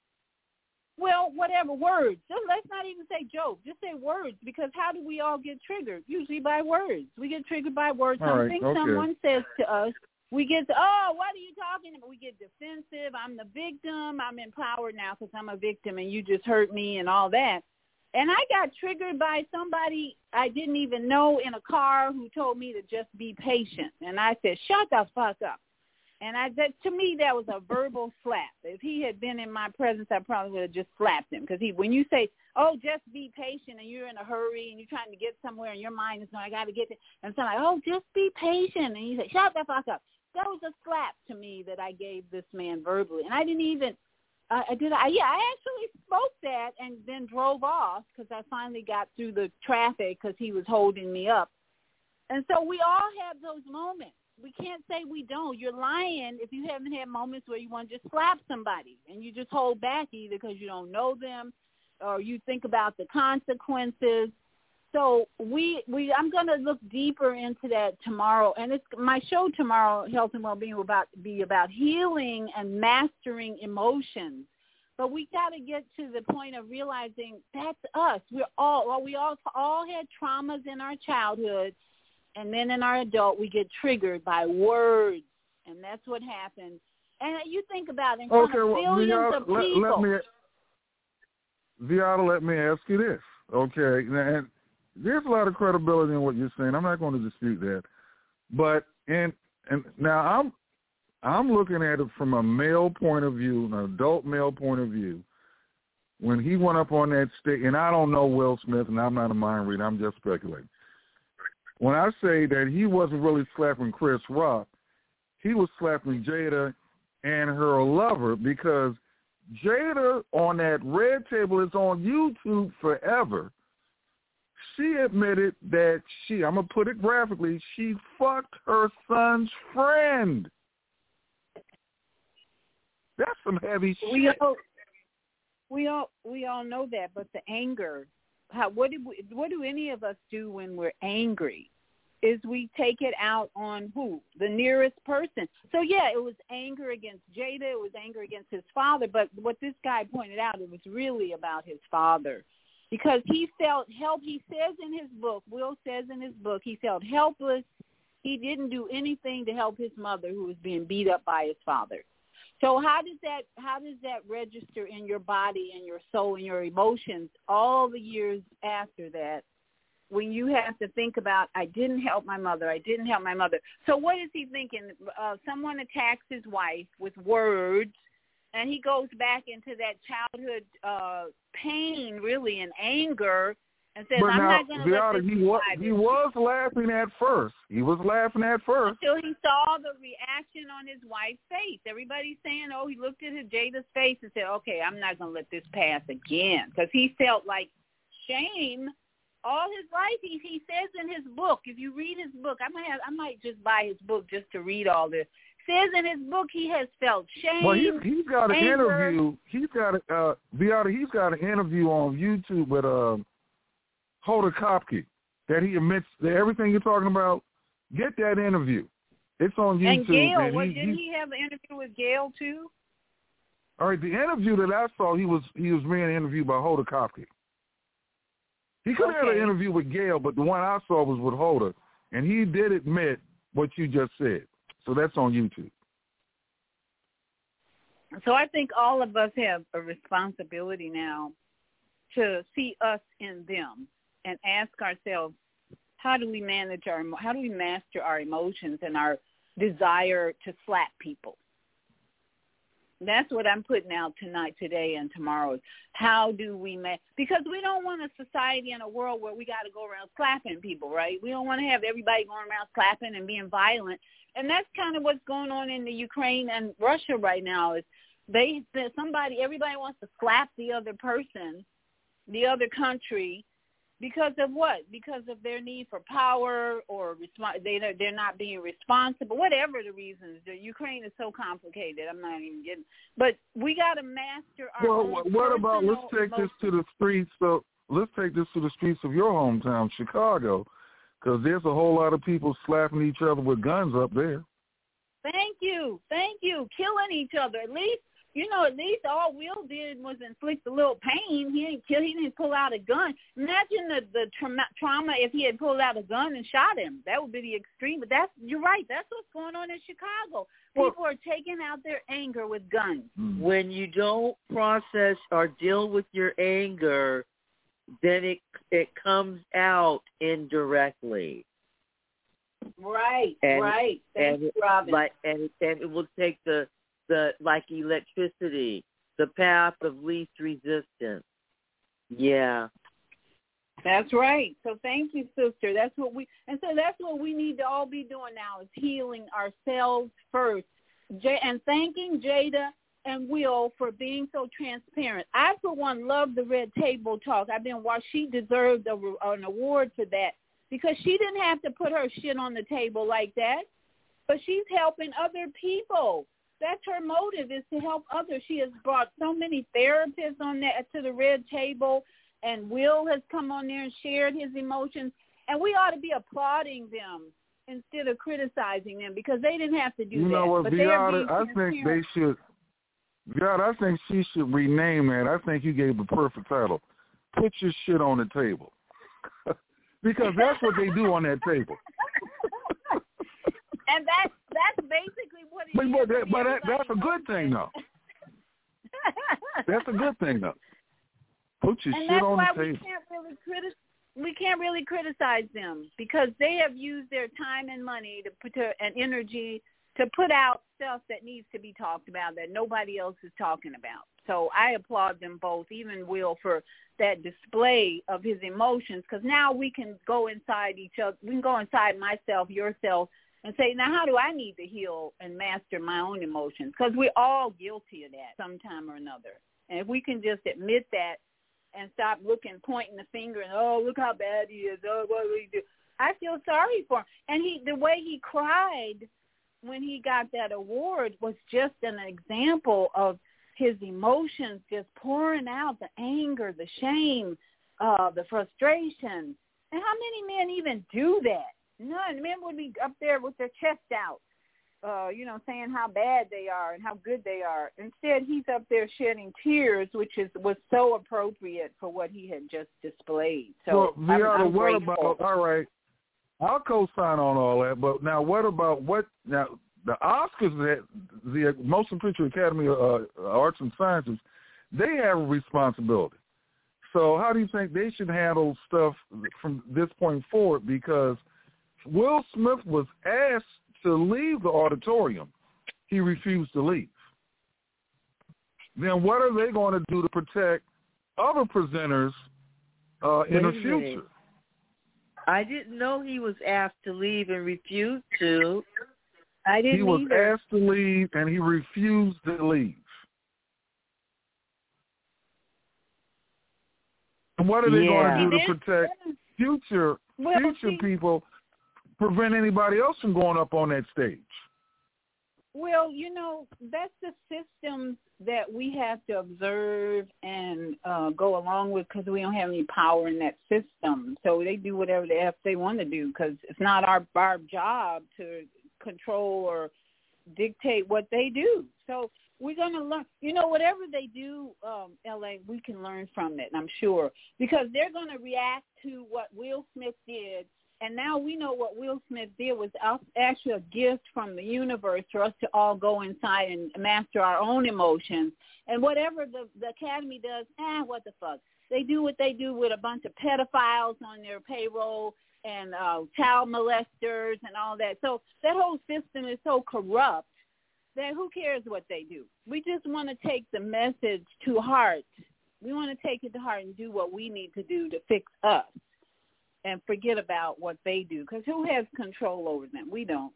Well, whatever, words. Just, let's not even say joke. Just say words, because how do we all get triggered? Usually by words. We get triggered by words. All Something right, okay. someone says to us, we get, to, oh, what are you talking about? We get defensive. I'm the victim. I'm empowered now because I'm a victim and you just hurt me and all that. And I got triggered by somebody I didn't even know in a car who told me to just be patient. And I said, shut the fuck up. And I, that, to me, that was a verbal slap. If he had been in my presence, I probably would have just slapped him. Because he, when you say, oh, just be patient, and you're in a hurry, and you're trying to get somewhere, and your mind is going, I got to get there. And so I'm like, oh, just be patient. And you say, shut the fuck up. That was a slap to me that I gave this man verbally. And I didn't even I, I did. I, yeah, I actually spoke that and then drove off because I finally got through the traffic because he was holding me up. And so we all have those moments. We can't say we don't. You're lying if you haven't had moments where you want to just slap somebody and you just hold back either because you don't know them or you think about the consequences. So we, we I'm going to look deeper into that tomorrow. And it's my show tomorrow, Health and Wellbeing, will about, be about healing and mastering emotions. But we got to get to the point of realizing that's us. We're all, well, we all, all had traumas in our childhood. And then in our adult, we get triggered by words. And that's what happens. And you think about it, in front okay, of well, billions Viata, of people. Let, let me, Viata, let me ask you this. Okay, and there's a lot of credibility in what you're saying. I'm not going to dispute that. But and and now I'm I'm looking at it from a male point of view, an adult male point of view. When he went up on that stage, and I don't know Will Smith, and I'm not a mind reader, I'm just speculating. When I say that he wasn't really slapping Chris Rock, he was slapping Jada and her lover, because Jada on that Red Table is on YouTube forever. She admitted that she, I'm going to put it graphically, she fucked her son's friend. That's some heavy shit. We all, we all, we all know that, but the anger, how, what do we, what do any of us do when we're angry? Is we take it out on who? The nearest person. So, yeah, it was anger against Jada. It was anger against his father. But what this guy pointed out, it was really about his father, because he felt help. He says in his book, Will says in his book, he felt helpless. He didn't do anything to help his mother, who was being beat up by his father. So how does that how does that register in your body and your soul and your emotions all the years after that, when you have to think about, I didn't help my mother, I didn't help my mother. So what is he thinking? Uh, someone attacks his wife with words, and he goes back into that childhood uh, pain, really, and anger, and says, but I'm now, not going to let this he was, slide. he was laughing at first. He was laughing at first. Until he saw the reaction on his wife's face. Everybody's saying, oh, he looked at his Jada's face and said, okay, I'm not going to let this pass again. Because he felt like shame all his life. He, he says in his book, if you read his book, I might have, I might just buy his book just to read all this. Says in his book he has felt shame. Well, he's, he's got an anger. interview. He's got a, uh, Beata, he's got an interview on YouTube with uh, Hoda Kotb that he admits that everything you're talking about. Get that interview. It's on YouTube. And Gail, and what, he, didn't he, he have an interview with Gail too? All right, the interview that I saw, he was he was being interviewed by Hoda Kotb. He could have Okay. had an interview with Gail, but the one I saw was with Hoda, and he did admit what you just said. So that's on YouTube. So I think all of us have a responsibility now to see us in them and ask ourselves, how do we manage our, how do we master our emotions and our desire to slap people? That's what I'm putting out tonight, today, and tomorrow. How do we make, because we don't want a society and a world where we got to go around slapping people, right? We don't want to have everybody going around slapping and being violent. And that's kind of what's going on in the Ukraine and Russia right now. Is they, somebody, everybody wants to slap the other person, the other country, because of what? Because of their need for power, or resp- they, they're not being responsible, whatever the reasons. The Ukraine is so complicated. I'm not even getting. But we got to master our Well, own what about, let's take emotions. this to the streets. So let's take this to the streets of your hometown, Chicago, because there's a whole lot of people slapping each other with guns up there. Thank you. Thank you. Killing each other. At least, you know, at least all Will did was inflict a little pain. He didn't kill. He didn't pull out a gun. Imagine the, the trauma, trauma if he had pulled out a gun and shot him. That would be the extreme. But that's, you're right. That's what's going on in Chicago. People are taking out their anger with guns. When you don't process or deal with your anger, then it it comes out indirectly. Right, and, right. Thanks, and Robin. Like and and it will take the the like electricity, the path of least resistance. Yeah. That's right. So thank you, sister. That's what we, and so that's what we need to all be doing now, is healing ourselves first. J- and thanking Jada and Will for being so transparent. I, for one, love the Red Table Talk. I've been watching. She deserved a, an award for that because she didn't have to put her shit on the table like that, but she's helping other people. That's her motive, is to help others. She has brought so many therapists on that to the Red Table, and Will has come on there and shared his emotions, and we ought to be applauding them instead of criticizing them because they didn't have to do you that. know what, but Viata, I think they should, Viata, I think she should rename that. I think you gave the perfect title. Put your shit on the table. Because that's what they do on that table. And that's, that's basically what it but, is. But, that, but that, that's a good thing, though. That's a good thing, though. Put your and shit on the table. We can't really criticize. We can't really criticize them because they have used their time and money to put to, and energy to put out stuff that needs to be talked about that nobody else is talking about. So I applaud them both, even Will, for that display of his emotions, because now we can go inside each other. We can go inside myself, yourself, and say, now how do I need to heal and master my own emotions? Because we're all guilty of that sometime or another. And if we can just admit that, and stop looking, pointing the finger, and, oh, look how bad he is. Oh, what did he do? I feel sorry for him. And he, the way he cried when he got that award was just an example of his emotions just pouring out, the anger, the shame, uh, the frustration. And how many men even do that? None. Men would be up there with their chest out, uh, you know, saying how bad they are and how good they are. Instead, he's up there shedding tears, which is was so appropriate for what he had just displayed. So, well, Viata, I'm, I'm what grateful. about, all right, I'll co-sign on all that, but now what about what, now, the Oscars, that the Motion Picture Academy of uh, Arts and Sciences, they have a responsibility. So how do you think they should handle stuff from this point forward? Because Will Smith was asked to leave the auditorium. He refused to leave. Then what are they going to do to protect other presenters uh, in the future? I didn't know he was asked to leave and refused to. I didn't He was either. asked to leave, and he refused to leave. And what are they Yeah. going to do to protect future Well, future see, people, prevent anybody else from going up on that stage? Well, you know, that's the systems that we have to observe and uh, go along with because we don't have any power in that system. So they do whatever the F they want to do because it's not our, our job to control or dictate what they do. So we're going to learn, you know, whatever they do, um, L A, we can learn from it, I'm sure, because they're going to react to what Will Smith did. And now we know what Will Smith did was actually a gift from the universe for us to all go inside and master our own emotions. And whatever the, the Academy does, ah, what the fuck. They do what they do with a bunch of pedophiles on their payroll and uh, child molesters and all that. So that whole system is so corrupt that who cares what they do? We just want to take the message to heart. We want to take it to heart and do what we need to do to fix us. And forget about what they do, because who has control over them? We don't.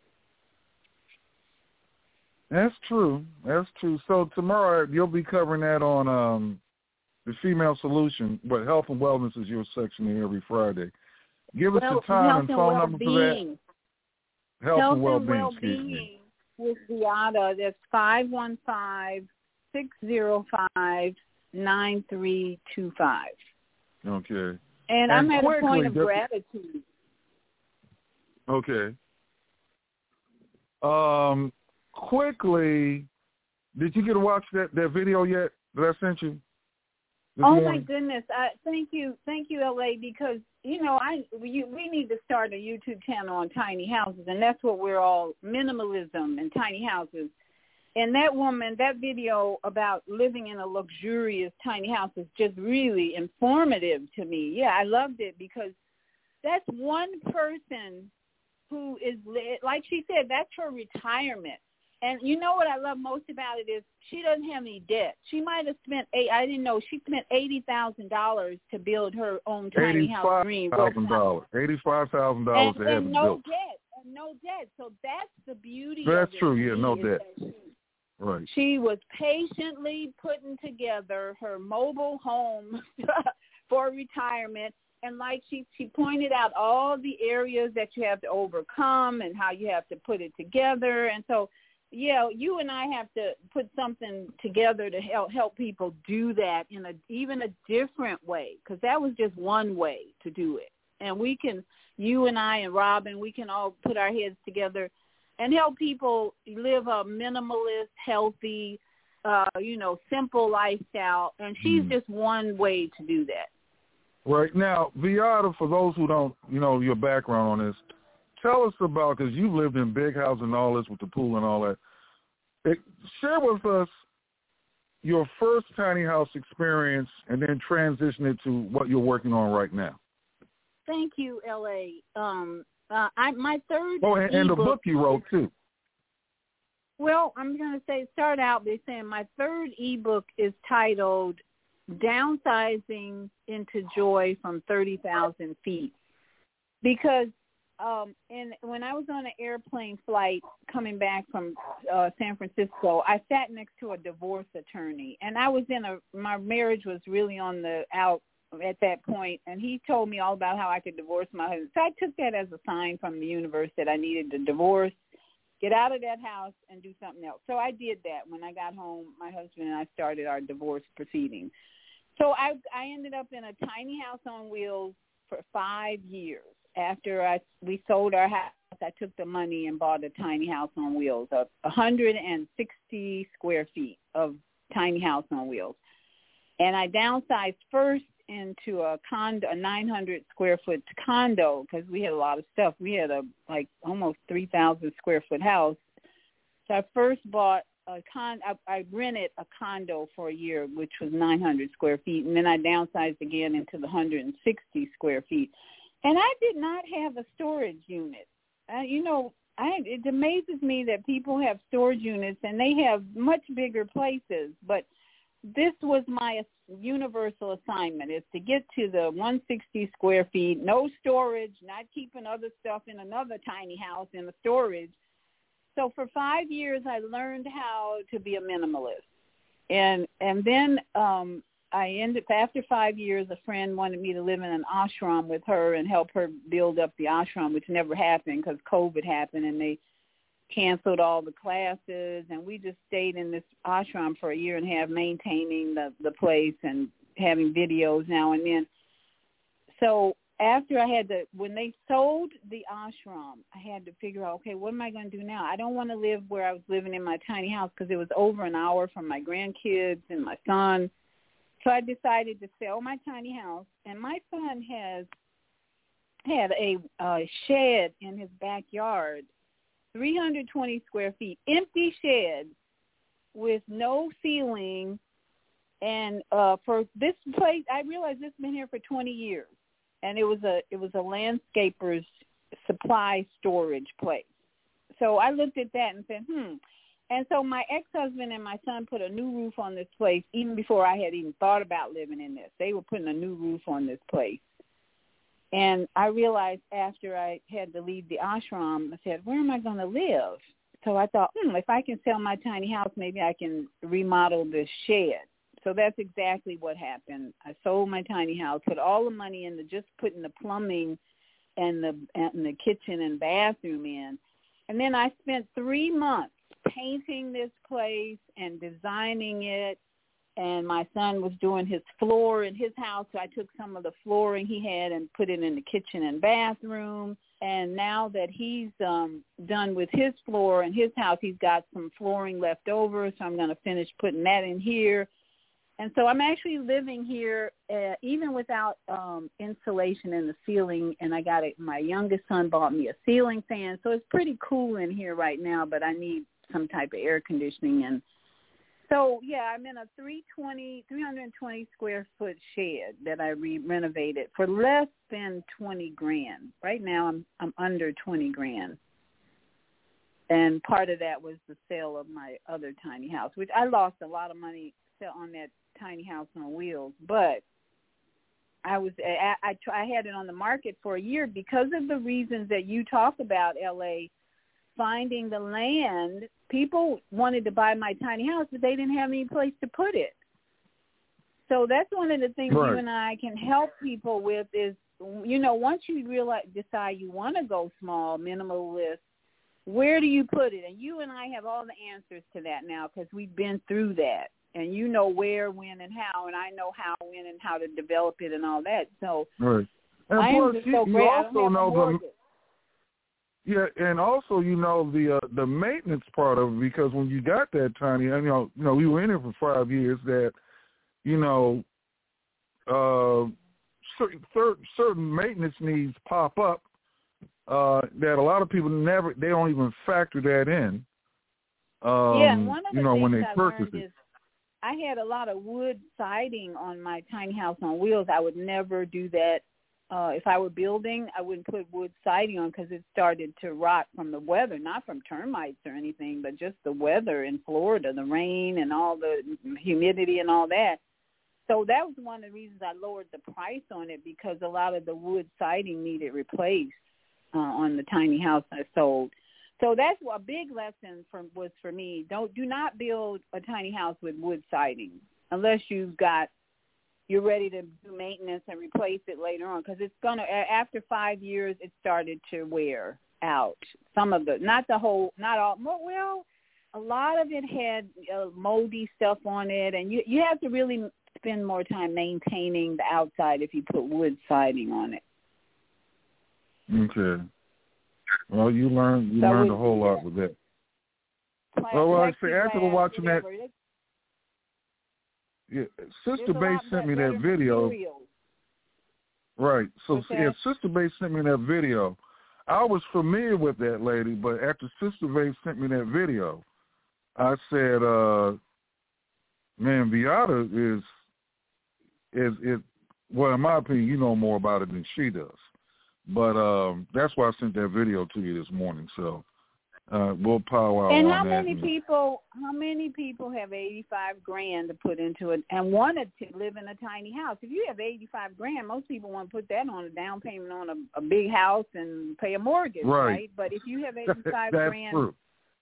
That's true. That's true. So tomorrow you'll be covering that on um, the Female Solution, but Health and Wellness is your section here every Friday. Give us well, the time and and phone number for that. Health, health and Well-being, and excuse me. With Viata, that's five one five, six zero five, nine three two five. Okay. And, and I'm at a point of gratitude. Okay. Um, quickly, did you get to watch that, that video yet that I sent you? Oh morning? my goodness! I, thank you, thank you, L A. Because you know, I we, we need to start a YouTube channel on tiny houses, and that's what we're all minimalism and tiny houses. And that woman, that video about living in a luxurious tiny house is just really informative to me. Yeah, I loved it because that's one person who is, like she said, that's her retirement. And you know what I love most about it is she doesn't have any debt. She might have spent, eight, I didn't know, she spent eighty thousand dollars to build her own tiny house dream. eighty-five thousand dollars. eighty-five thousand dollars to have and it no built. debt. And no debt. So that's the beauty That's of it. true, yeah, no debt. She, Right. She was patiently putting together her mobile home for retirement. And like she, she pointed out all the areas that you have to overcome and how you have to put it together. And so, yeah, you and I have to put something together to help help people do that in a even a different way, because that was just one way to do it. And we can, you and I and Robin, we can all put our heads together and help people live a minimalist, healthy, uh, you know, simple lifestyle. And she's mm. just one way to do that. Right. Now, Viata, for those who don't, you know, your background on this, tell us about, because you've lived in big house and all this with the pool and all that. It, share with us your first tiny house experience and then transition it to what you're working on right now. Thank you, L A. Um, uh, I, my third Oh, and, and the book you wrote, too. Well, I'm going to say start out by saying my third ebook is titled Downsizing into Joy from thirty thousand feet, because um, and when I was on an airplane flight coming back from uh, San Francisco, I sat next to a divorce attorney, and I was in a my marriage was really on the out at that point, and he told me all about how I could divorce my husband. So I took that as a sign from the universe that I needed to divorce, get out of that house, and do something else. So I did that. When I got home, my husband and I started our divorce proceedings. So I I ended up in a tiny house on wheels for five years. After I we sold our house, I took the money and bought a tiny house on wheels, of one hundred sixty square feet of tiny house on wheels. And I downsized first into a condo, a nine hundred square foot condo, because we had a lot of stuff. We had a like almost three thousand square foot house. So I first bought a con. I, I rented a condo for a year, which was nine hundred square feet, and then I downsized again into the one hundred sixty square feet. And I did not have a storage unit. Uh, you know, I, it amazes me that people have storage units and they have much bigger places, but this was my universal assignment, is to get to the one hundred sixty square feet, no storage, not keeping other stuff in another tiny house in the storage. So for five years, I learned how to be a minimalist. And and then um, I ended, after five years, a friend wanted me to live in an ashram with her and help her build up the ashram, which never happened because COVID happened and they canceled all the classes. And we just stayed in this ashram for a year and a half, maintaining the, the place and having videos now and then. So after I had to, when they sold the ashram, I had to figure out, okay, what am I going to do now? I don't want to live where I was living in my tiny house because it was over an hour from my grandkids and my son. So I decided to sell my tiny house, and my son has had a uh, shed in his backyard, three hundred twenty square feet, empty shed with no ceiling. And uh, for this place, I realized this has been here for twenty years. And it was a it was a landscaper's supply storage place. So I looked at that and said, hmm. And so my ex-husband and my son put a new roof on this place even before I had even thought about living in this. They were putting a new roof on this place. And I realized after I had to leave the ashram, I said, where am I going to live? So I thought, hmm, if I can sell my tiny house, maybe I can remodel this shed. So that's exactly what happened. I sold my tiny house, put all the money into just putting the plumbing and the and the kitchen and bathroom in. And then I spent three months painting this place and designing it. And my son was doing his floor in his house. So I took some of the flooring he had and put it in the kitchen and bathroom. And now that he's um, done with his floor in his house, he's got some flooring left over. So I'm going to finish putting that in here. And so I'm actually living here uh, even without um, insulation in the ceiling. And I got it. My youngest son bought me a ceiling fan. So it's pretty cool in here right now, but I need some type of air conditioning. And so, yeah, I'm in a three hundred twenty square foot shed that I re- renovated for less than twenty grand. Right now I'm I'm under twenty grand. And part of that was the sale of my other tiny house, which I lost a lot of money on that tiny house on wheels. But I was I, I, I had it on the market for a year because of the reasons that you talk about, L A. finding the land. People wanted to buy my tiny house, but they didn't have any place to put it. So that's one of the things right. you and I can help people with is, you know, once you realize, decide you want to go small, minimalist, where do you put it? And you and I have all the answers to that now because we've been through that. And you know where, when, and how, and I know how, when, and how to develop it and all that. So right. And I plus, am just you, so you glad also I don't have know a mortgage. the yeah, and also you know the uh, the maintenance part of it because when you got that tiny, you know, you know, we were in it for five years. That you know, uh, certain certain maintenance needs pop up uh, that a lot of people never they don't even factor that in. Um, yeah, and one of the you know, things when they I purchase learned it. is I had a lot of wood siding on my tiny house on wheels. I would never do that. Uh, if I were building, I wouldn't put wood siding on because it started to rot from the weather, not from termites or anything, but just the weather in Florida, the rain and all the humidity and all that. So that was one of the reasons I lowered the price on it because a lot of the wood siding needed replaced uh, on the tiny house I sold. So that's what a big lesson from was for me. Don't do not build a tiny house with wood siding unless you've got you're ready to do maintenance and replace it later on because it's gonna after five years it started to wear out. Some of the not the whole not all well a lot of it had uh, moldy stuff on it, and you you have to really spend more time maintaining the outside if you put wood siding on it. Okay. Well, you learned you so learned a whole lot with that. Well, well I say after watching that, yeah, Sister Bay sent me that video. Materials. Right. So What's yeah, that? Sister Bay sent me that video. I was familiar with that lady, but after Sister Bay sent me that video, I said, uh, "Man, Beata is is is well, in my opinion, you know more about it than she does." But um, that's why I sent that video to you this morning. So uh, we'll powwow and on how that. many And people? How many people have eighty-five grand to put into it and wanted to live in a tiny house? If you have eighty-five grand, most people want to put that on a down payment on a, a big house and pay a mortgage, right? right? But if you have eighty-five that's grand, true.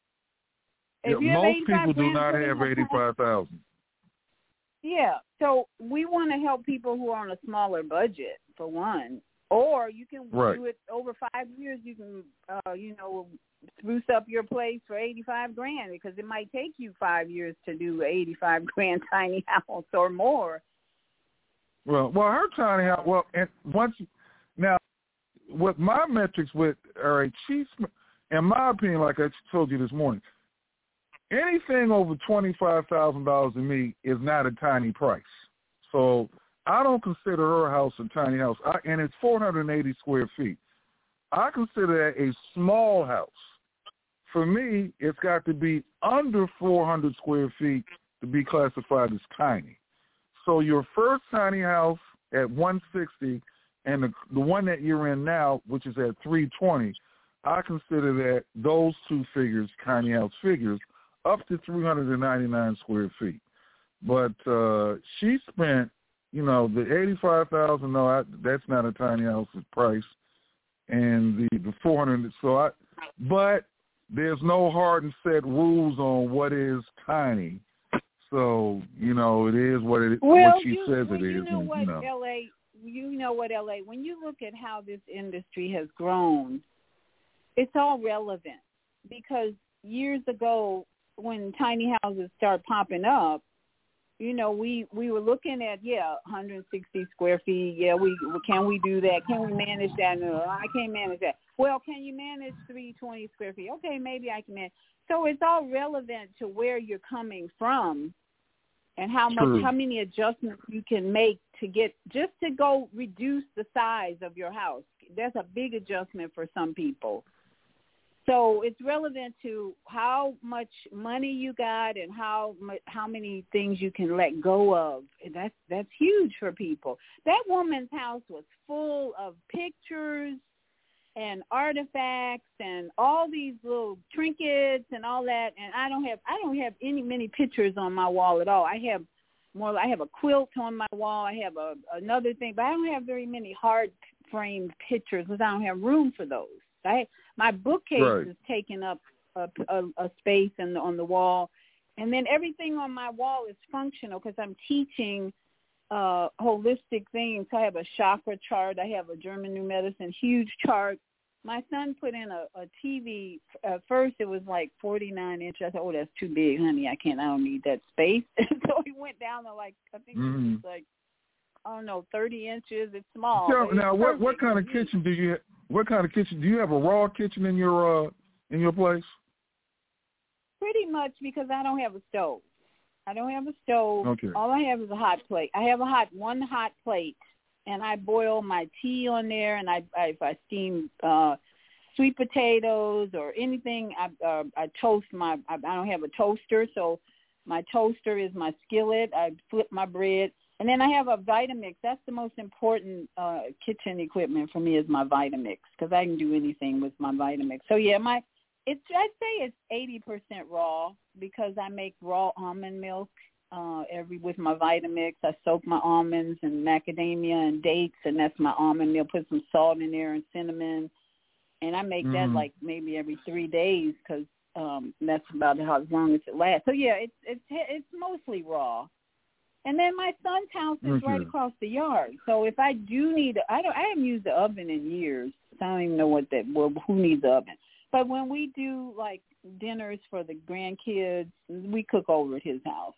if Yeah, you have most eighty-five people do grand, not put in have a eighty-five thousand. Yeah, so we want to help people who are on a smaller budget, for one. Or you can right. do it over five years. You can, uh, you know, spruce up your place for eighty-five grand because it might take you five years to do eighty-five grand tiny house or more. Well, well, her tiny house. Well, and once now, with my metrics, with all right, she's, in my opinion, like I told you this morning, anything over twenty-five thousand dollars to me is not a tiny price. So I don't consider her house a tiny house, I, and it's four hundred eighty square feet. I consider that a small house. For me, it's got to be under four hundred square feet to be classified as tiny. So your first tiny house at one sixty and the, the one that you're in now, which is at three twenty, I consider that those two figures, tiny house figures, up to three hundred ninety-nine square feet. But uh, she spent, you know, the eighty-five thousand dollars, no, I, that's not a tiny house price, and the, the four hundred, so I, but there's no hard and set rules on what is tiny. So, you know, it is what it well, what she you, says well, it you is. Know and, what, you know. L A, you know what, L A, when you look at how this industry has grown, it's all relevant because years ago when tiny houses started popping up, you know, we, we were looking at, yeah, one hundred sixty square feet. Yeah, we can we do that? Can we manage that? No, I can't manage that. Well, can you manage three twenty square feet? Okay, maybe I can manage. So it's all relevant to where you're coming from and how much, True. how many adjustments you can make to get, just to go reduce the size of your house. That's a big adjustment for some people. So it's relevant to how much money you got and how how many things you can let go of. That's that's huge for people. That woman's house was full of pictures and artifacts and all these little trinkets and all that. And I don't have I don't have any many pictures on my wall at all. I have more. I have a quilt on my wall. I have a another thing, but I don't have very many hard framed pictures because I don't have room for those. I, my bookcase right. is taken up a, a, a space in the, on the wall. And then everything on my wall is functional because I'm teaching uh, holistic things. I have a chakra chart. I have a German New Medicine huge chart. My son put in a, a T V. At first, it was like forty-nine inches. I thought, oh, that's too big, honey. I can't. I don't need that space. So he went down to like, I think mm-hmm. it was like, I don't know, thirty inches. It's small. So, now, what perfect. what kind of kitchen do you? What kind of kitchen do you have? A raw kitchen in your uh, in your place? Pretty much, because I don't have a stove. I don't have a stove. Okay. All I have is a hot plate. I have a hot one hot plate. And I boil my tea on there, and I, I if I steam uh, sweet potatoes or anything, I, uh, I toast my. I, I don't have a toaster, so my toaster is my skillet. I flip my bread, and then I have a Vitamix. That's the most important uh, kitchen equipment for me is my Vitamix because I can do anything with my Vitamix. So yeah, my it's I'd say it's eighty percent raw because I make raw almond milk. Uh, every with my Vitamix, I soak my almonds and macadamia and dates, and that's my almond meal. Put some salt in there and cinnamon, and I make mm. that like maybe every three days because um, that's about how long as it lasts. So yeah, it's it's it's mostly raw. And then my son's house is okay. right across the yard. So if I do need, I don't, I haven't used the oven in years. So I don't even know what that. Well, who needs the oven? But when we do like dinners for the grandkids, we cook over at his house.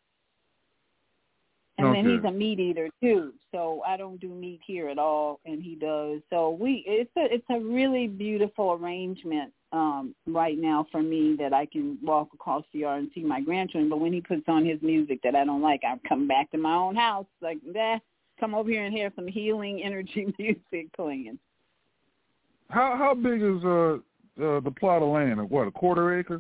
And okay. then he's a meat eater too, so I don't do meat here at all, and he does. So we, it's a, it's a really beautiful arrangement um, right now for me that I can walk across the yard and see my grandchildren. But when he puts on his music that I don't like, I come back to my own house like, nah, come over here and hear some healing energy music playing. How how big is uh, uh the plot of land? What, a quarter acre?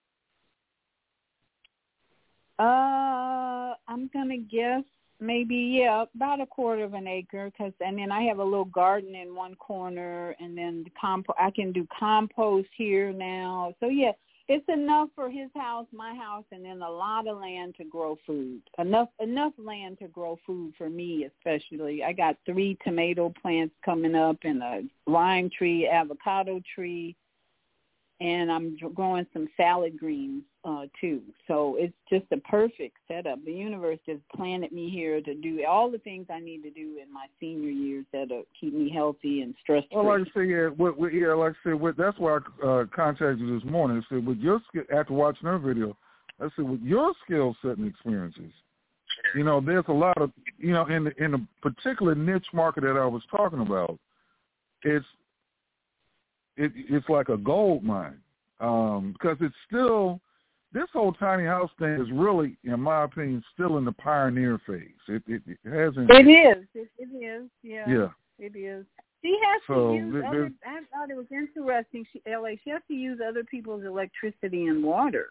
Uh, I'm gonna guess maybe yeah, about a quarter of an acre. Cause and then I have a little garden in one corner, and then the compo- I can do compost here now. So yeah, it's enough for his house, my house, and then a lot of land to grow food. Enough enough land to grow food for me, especially. I got three tomato plants coming up, and a lime tree, avocado tree. And I'm growing some salad greens, uh, too. So it's just a perfect setup. The universe just planted me here to do all the things I need to do in my senior years that'll keep me healthy and stress-free. Well, like I say, yeah, what, what, yeah, like I said, what, that's why I uh, contacted you this morning. I said, with your after watching her video, I said, with your skill set and experiences, you know, there's a lot of, you know, in the, in the particular niche market that I was talking about, it's, It, it's like a gold mine um, because it's still, this whole tiny house thing is really, in my opinion, still in the pioneer phase. It, it, it hasn't. It is. It, it is. Yeah. Yeah. It is. She has so, to use it, other, I thought it was interesting, she, L A, she has to use other people's electricity and water.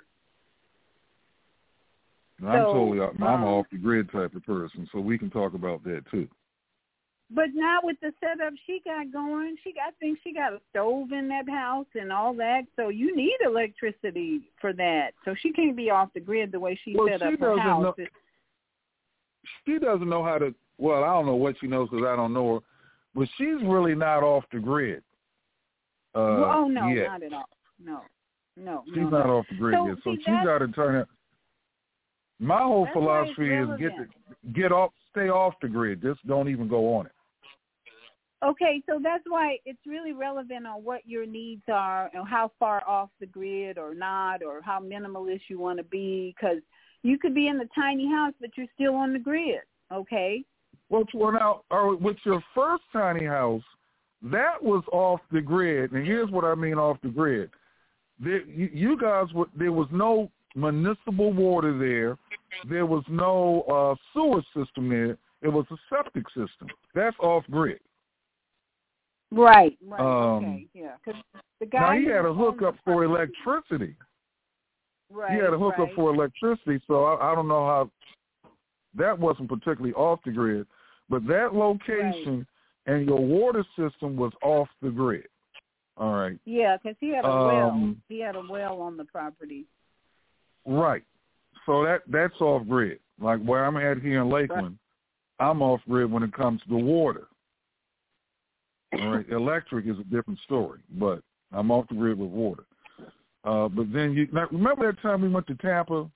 I'm so, totally, I'm um, an off-the-grid type of person, so we can talk about that, too. But now with the setup she got going, she got, I think she got a stove in that house and all that. So you need electricity for that. So she can't be off the grid the way she well, set she up her house. Know, she doesn't know how to. Well, I don't know what she knows because I don't know her. But she's really not off the grid. Uh, well, oh no, yet. not at all. No, no. She's no, not no. off the grid so, yet. So see, she's got to turn it. My whole that's philosophy is get the, get off, stay off the grid. Just don't even go on it. Okay, so that's why it's really relevant on what your needs are and how far off the grid or not, or how minimalist you want to be, because you could be in the tiny house, but you're still on the grid, okay? Well, well now, or with your first tiny house, that was off the grid, and here's what I mean off the grid. There, you, you guys, were, there was no municipal water there. There was no uh, sewer system there. It was a septic system. That's off grid. Right, right, um, okay, yeah. Cause the guy now, he had a hookup for electricity. Right, He had a hookup right. for electricity, so I, I don't know how that wasn't particularly off the grid. But that location right. and your water system was off the grid. All right. Yeah, because he had a um, well. He had a well on the property. Right. So that that's off grid. Like where I'm at here in Lakeland, right. I'm off grid when it comes to the water. All right, electric is a different story, but I'm off the grid with water. Uh, but then you now, remember that time we went to Tampa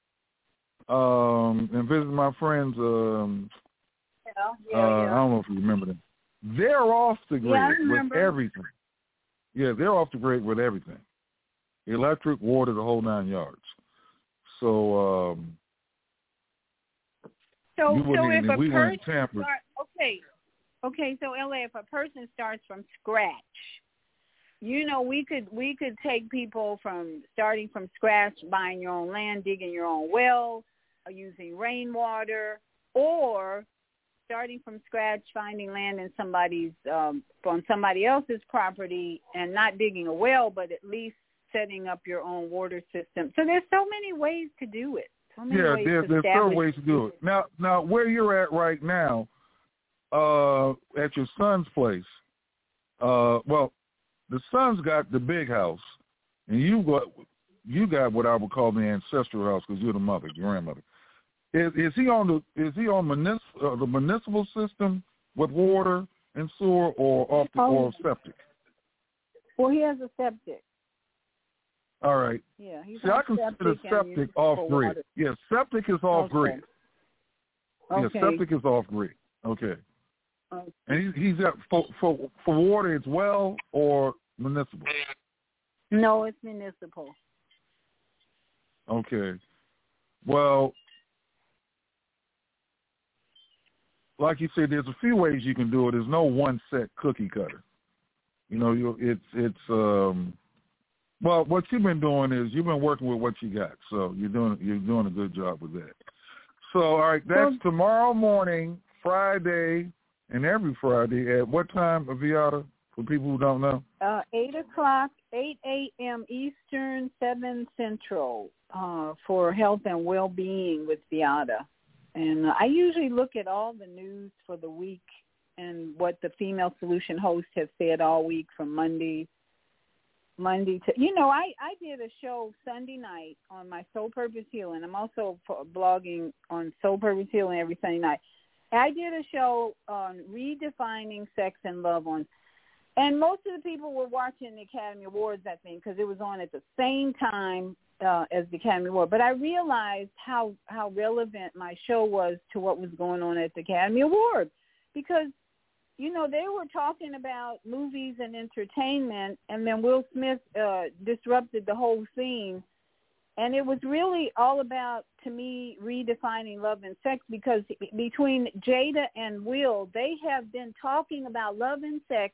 um, and visited my friends. Um, yeah, yeah, uh, yeah. I don't know if you remember them. They're off the grid Yeah, I with remember. everything. Yeah, they're off the grid with everything. Electric, water, the whole nine yards. So, um, So, you so wouldn't if even, a we were in person Tampa. start, okay, okay, so L A, if a person starts from scratch, you know, we could we could take people from starting from scratch, buying your own land, digging your own well, or using rainwater, or starting from scratch, finding land in somebody's um, on somebody else's property and not digging a well, but at least setting up your own water system. So there's so many ways to do it. So many Yeah, ways there, to there's several establish ways to do it. Now, now where you're at right now, uh, at your son's place, uh, well, the son's got the big house, and you got you got what I would call the ancestral house because you're the mother, your grandmother. Is, is he on the is he on municipal, uh, the municipal system with water and sewer, or off the, Oh. or septic? Well, he has a septic. All right. Yeah, he's See, on I consider septic, septic, and off for grid. water. Yeah, septic is off Okay. grid. Okay. Yeah, septic is off grid. Okay. Okay. And he, he's got for, for for water, it's well or municipal. No, it's municipal. Okay. Well, like you said, there's a few ways you can do it. There's no one set cookie cutter. You know, you it's it's um. Well, what you've been doing is you've been working with what you got, so you're doing you're doing a good job with that. So, all right, that's Well, tomorrow morning, Friday, and every Friday at what time, Aviata? For people who don't know, uh, eight o'clock, eight a.m. Eastern, seven Central, uh, for health and well-being with Viata. And uh, I usually look at all the news for the week and what the Female Solution hosts have said all week from Monday. Monday to, you know, I, I did a show Sunday night on my Soul Purpose Healing. I'm also blogging on Soul Purpose Healing every Sunday night. I did a show on redefining sex and love on, and most of the people were watching the Academy Awards, I think, because it was on at the same time uh, as the Academy Award. But I realized how, how relevant my show was to what was going on at the Academy Awards, because you know, they were talking about movies and entertainment, and then Will Smith uh, disrupted the whole scene. And it was really all about, to me, redefining love and sex, because between Jada and Will, they have been talking about love and sex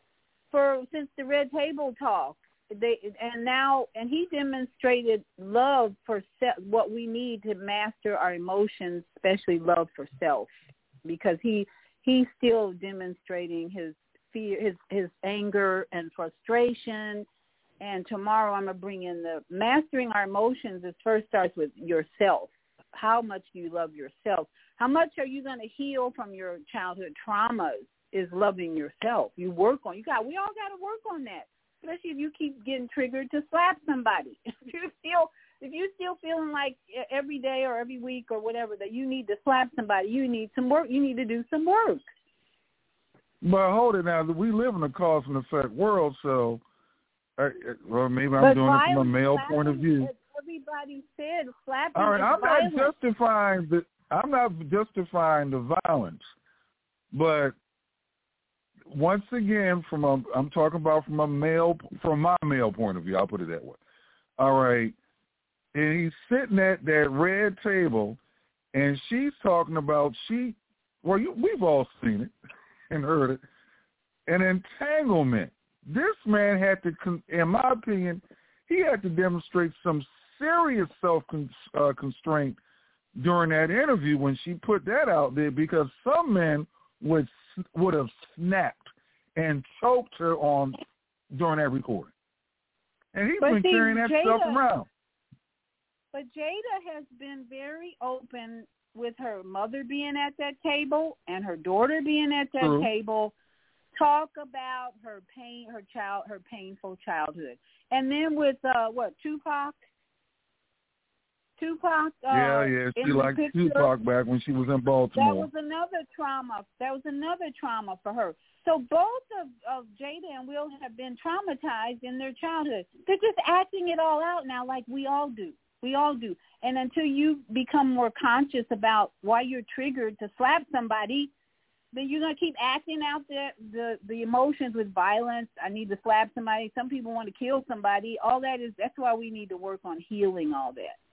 for since the Red Table Talk. They and now, and he demonstrated love for se- what we need to master our emotions, especially love for self, because he he's still demonstrating his fear, his his anger and frustration. And tomorrow I'm going to bring in the mastering our emotions. It first starts with yourself. How much do you love yourself? How much are you going to heal from your childhood traumas is loving yourself. You work on, you got, we all got to work on that, especially if you keep getting triggered to slap somebody. If you still, if you're still feeling like every day or every week or whatever that you need to slap somebody, you need some work. You need to do some work. But hold it now. We live in a cause and effect world, so uh, well, maybe I'm but doing it from a male point of view. Everybody said slapping All right, is I'm violent. not justifying the I'm not justifying the violence, but once again, from a I'm talking about from a male from my male point of view. I'll put it that way. All right, and he's sitting at that red table, and she's talking about she. Well, you, we've all seen it and heard it. An entanglement. This man had to, in my opinion, he had to demonstrate some serious self-constraint during that interview when she put that out there, because some men would would have snapped and choked her on during that recording. And he's but been see, carrying that Jada, stuff around. But Jada has been very open with her mother being at that table and her daughter being at that True. table. Talk about her pain, her child, her painful childhood, and then with uh, what Tupac, Tupac. Uh, yeah, yeah, she liked picture, Tupac back when she was in Baltimore. That was another trauma. That was another trauma for her. So both of, of Jada and Will have been traumatized in their childhood. They're just acting it all out now like we all do. We all do. And until you become more conscious about why you're triggered to slap somebody, then you're going to keep acting out the, the, the emotions with violence. I need to slap somebody. Some people want to kill somebody. All that is, that's why we need to work on healing all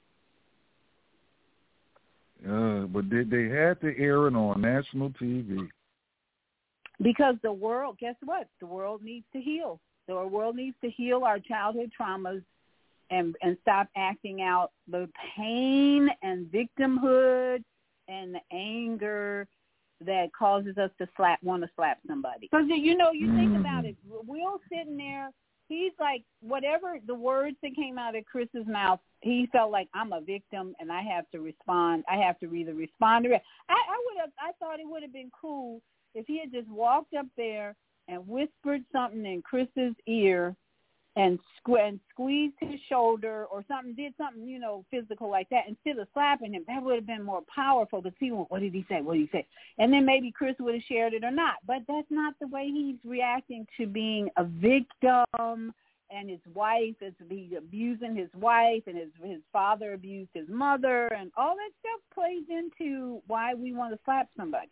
that. Uh, but they, they had to air it on national T V. Because the world, guess what? The world needs to heal. The world needs to heal our childhood traumas and and stop acting out the pain and victimhood and the anger that causes us to slap, want to slap somebody. Because, you know, you think about it, Will sitting there, he's like, whatever the words that came out of Chris's mouth, he felt like I'm a victim and I have to respond. I have to either respond or I, I would have, I thought it would have been cool if he had just walked up there and whispered something in Chris's ear and, sque- and squeezed his shoulder or something, did something, you know, physical like that, instead of slapping him, that would have been more powerful to see, well, what did he say, what did he say? And then maybe Chris would have shared it or not. But that's not the way he's reacting to being a victim, and his wife is he's abusing his wife, and his his father abused his mother, and all that stuff plays into why we want to slap somebody.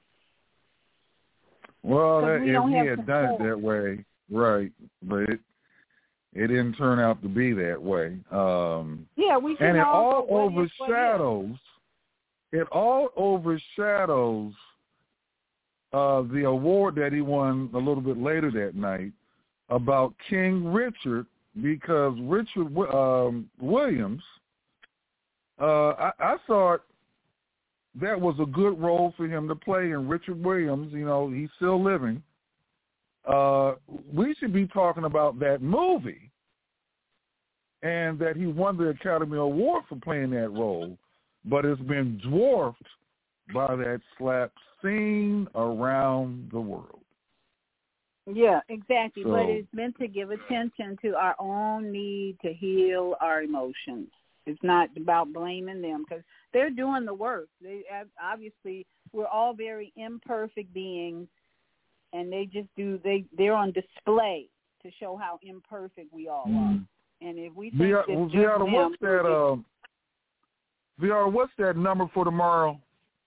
Well, that, we if he had control. done it that way, right, but it, it didn't turn out to be that way. Um, yeah, we can and it all all overshadows, it all overshadows uh, the award that he won a little bit later that night about King Richard, because Richard um, Williams, uh, I, I thought that was a good role for him to play. And Richard Williams, you know, he's still living. Uh, we should be talking about that movie and that he won the Academy Award for playing that role, but it's been dwarfed by that slap scene around the world. Yeah, exactly. So, but it's meant to give attention to our own need to heal our emotions. It's not about blaming them because they're doing the work. They obviously, we're all very imperfect beings, and they just do. They they're on display to show how imperfect we all are. And if we think Viata, that well, just Viata, them, what's that? Uh, Viata, what's that number for tomorrow?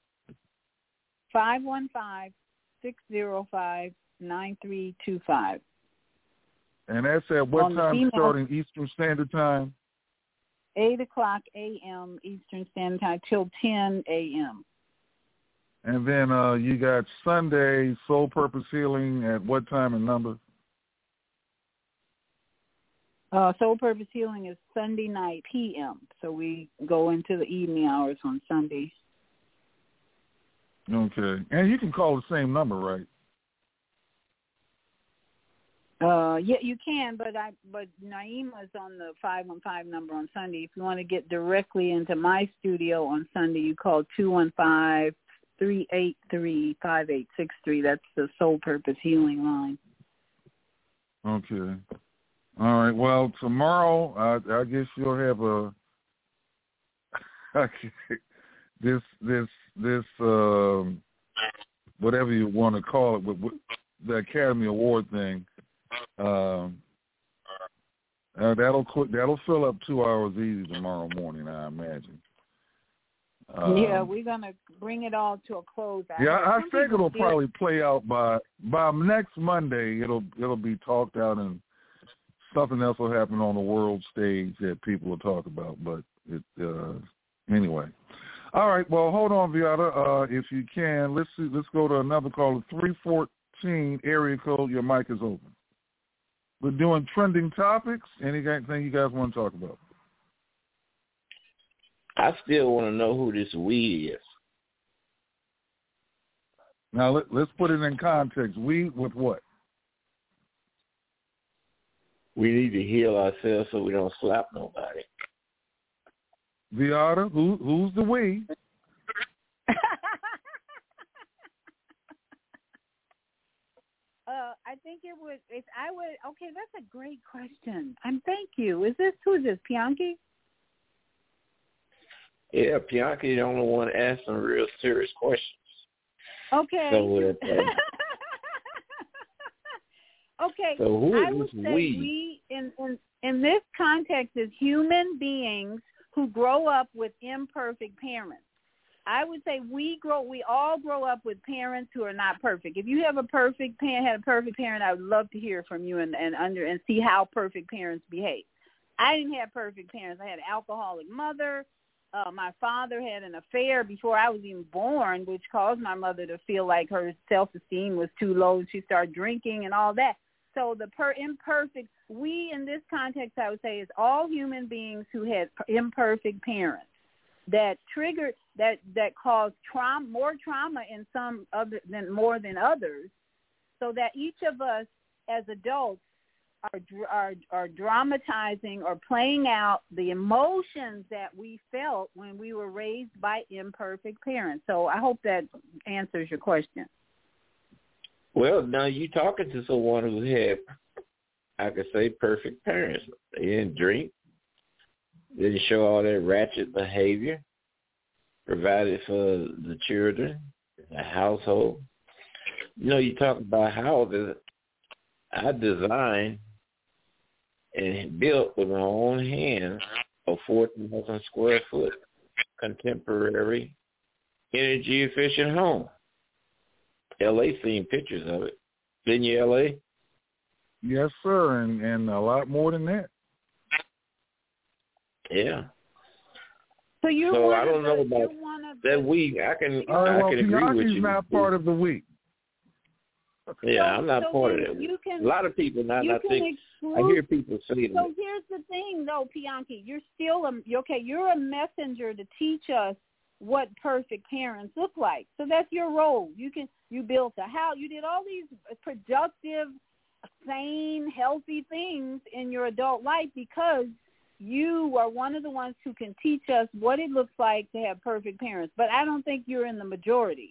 Five one five six zero five nine three two five. And that's at what On the time female- starting Eastern Standard Time? eight o'clock a.m. Eastern Standard Time till ten a.m. And then uh, you got Sunday Soul Purpose Healing at what time and number? Uh, Soul Purpose Healing is Sunday night p m. So we go into the evening hours on Sunday. Okay. And you can call the same number, right? Uh, yeah, you can, but I but Naima is on the five one five number on Sunday. If you want to get directly into my studio on Sunday, you call two one five, three eight three, five eight six three. That's the Soul Purpose Healing line. Okay. All right. Well, tomorrow, I, I guess you'll have a this this this um, whatever you want to call it, with, with the Academy Award thing. Um, uh, that'll that'll fill up two hours easy tomorrow morning, I imagine. Um, yeah, we're gonna bring it all to a close. I yeah, I Some think it'll did. probably play out by by next Monday. It'll it'll be talked out, and something else will happen on the world stage that people will talk about. But it uh, anyway. All right. Well, hold on, Viata. Uh, if you can, let's see, let's go to another caller. Three fourteen area code. Your mic is open. We're doing trending topics. Anything you guys want to talk about? I still want to know who this we is. Now, let, let's put it in context. We with what? We need to heal ourselves so we don't slap nobody. Viata, who, who's the we? Uh, I think it would. If I would, okay, that's a great question. And thank you. Is this who is this? Bianchi? Yeah, Bianchi the only one asking real serious questions. Okay. So, uh, Okay, So who I is would this say we? we, in, in, in this context, is human beings who grow up with imperfect parents. I would say we grow, we all grow up with parents who are not perfect. If you have a perfect parent, had a perfect parent, I would love to hear from you and, and under and see how perfect parents behave. I didn't have perfect parents. I had an alcoholic mother. Uh, my father had an affair before I was even born, which caused my mother to feel like her self-esteem was too low. She started drinking and all that. So the per imperfect, we in this context, I would say, is all human beings who had imperfect parents that triggered, that, that caused trauma, more trauma in some other than more than others, so that each of us as adults are, are, are dramatizing or playing out the emotions that we felt when we were raised by imperfect parents. So I hope that answers your question. Well, now you talking to someone who had, I could say, perfect parents. They didn't drink, didn't show all that ratchet behavior, provided for the children, the household. You know, you talk about houses. I designed and built with my own hands a fourteen thousand square foot contemporary energy efficient home. L A seen pictures of it. Didn't you, L A? Yes, sir, and, and a lot more than that. Yeah. So you're so one I don't of know the, about you're one of that the, we. I can All right, I well, can agree with Pianki's you. not part of the we. Yeah, so, I'm not so part of then that. You can, a lot of people not. you I can think exclude, I hear people say that. So here's the thing, though, Pianki. You're still a, okay. You're a messenger to teach us what perfect parents look like. So that's your role. You can you built a house. You did all these productive, sane, healthy things in your adult life because you are one of the ones who can teach us what it looks like to have perfect parents. But I don't think you're in the majority.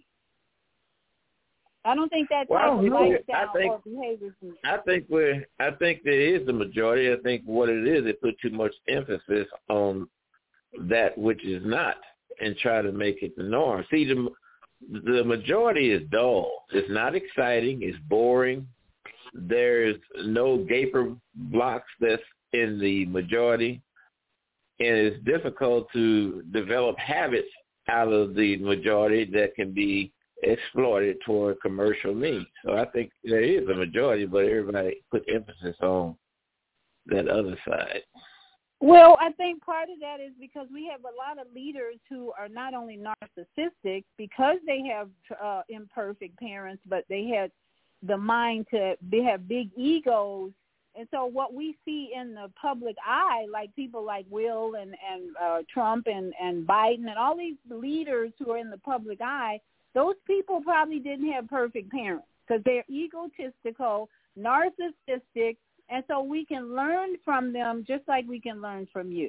I don't think that type well, of lifestyle I think, or behavior. I think we're. I think there is the majority. I think what it is, they put too much emphasis on that which is not, and try to make it the norm. See, the the majority is dull. It's not exciting. It's boring. There's no gaper blocks that's in the majority, and it's difficult to develop habits out of the majority that can be exploited toward commercial needs. So I think there is a majority, but everybody put emphasis on that other side. Well, I think part of that is because we have a lot of leaders who are not only narcissistic because they have uh, imperfect parents, but they had the mind to they have big egos. And so what we see in the public eye, like people like Will and, and uh, Trump and, and Biden and all these leaders who are in the public eye, those people probably didn't have perfect parents because they're egotistical, narcissistic, and so we can learn from them just like we can learn from you.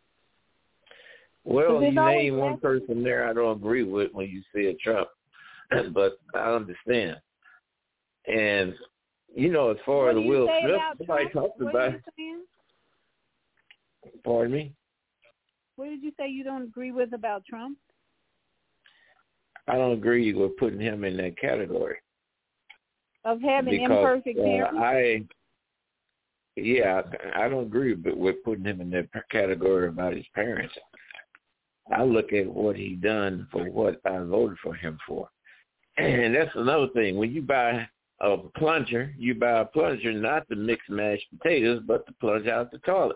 Well, you name one person there I don't agree with when you say Trump, but I understand. And, you know, as far as Will Smith, somebody talks about it. Pardon me? What did you say you don't agree with about Trump? I don't agree with putting him in that category. Of having because, imperfect uh, parents? I, yeah, I don't agree with, with putting him in that category about his parents. I look at what he done for what I voted for him for. And that's another thing. When you buy a plunger, you buy a plunger not to mix mashed potatoes, but to plunge out the toilet.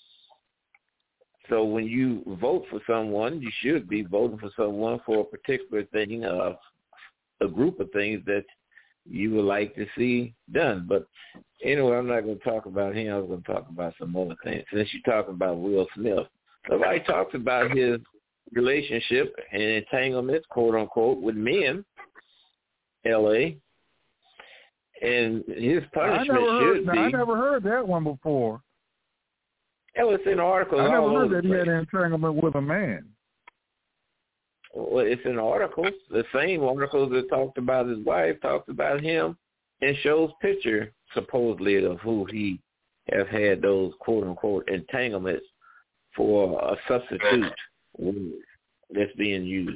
So when you vote for someone, you should be voting for someone for a particular thing, uh, a group of things that you would like to see done. But anyway, I'm not going to talk about him. I was going to talk about some other things. Since you're talking about Will Smith, nobody talks about his relationship and entanglement, quote unquote, with men, L A, and his punishment I never heard, should now, be. I never heard that one before. It was in articles I all never over heard that the he had place. an entanglement with a man. Well, it's in articles. The same articles that talked about his wife talked about him and shows picture supposedly of who he has had those quote unquote entanglements for a substitute word that's being used.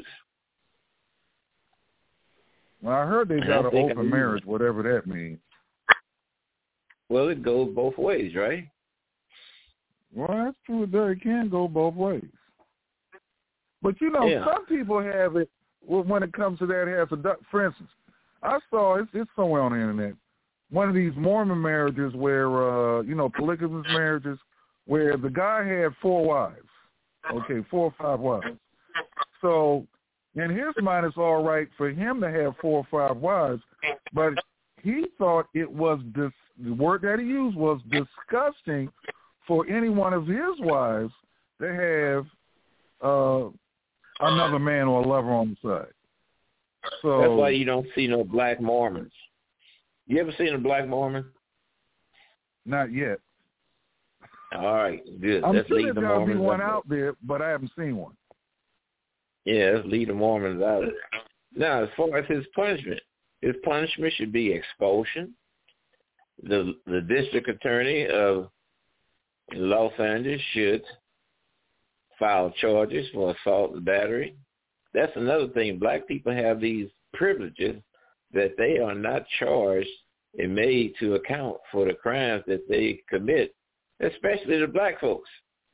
Well, I heard they And got I an think open I- marriage, whatever that means. Well, it goes both ways, right? Well, that's true. It can go both ways. But, you know, yeah. some people have it when it comes to that. Has a, for instance, I saw, it's, it's somewhere on the internet, one of these Mormon marriages where, uh, you know, polygamous marriages, where the guy had four wives, okay, four or five wives. So in his mind, it's all right for him to have four or five wives, but he thought it was, dis- the word that he used was disgusting for any one of his wives to have uh, another man or a lover on the side. So that's why you don't see no black Mormons. You ever seen a black Mormon? Not yet. All right, good. I'm let's sure leave the there'll be Mormons one out, out there, but I haven't seen one. Yeah, let's leave the Mormons out of there. Now, as far as his punishment, his punishment should be expulsion. The the district attorney of Los Angeles should file charges for assault and battery. That's another thing. Black people have these privileges that they are not charged and made to account for the crimes that they commit, especially the black folks.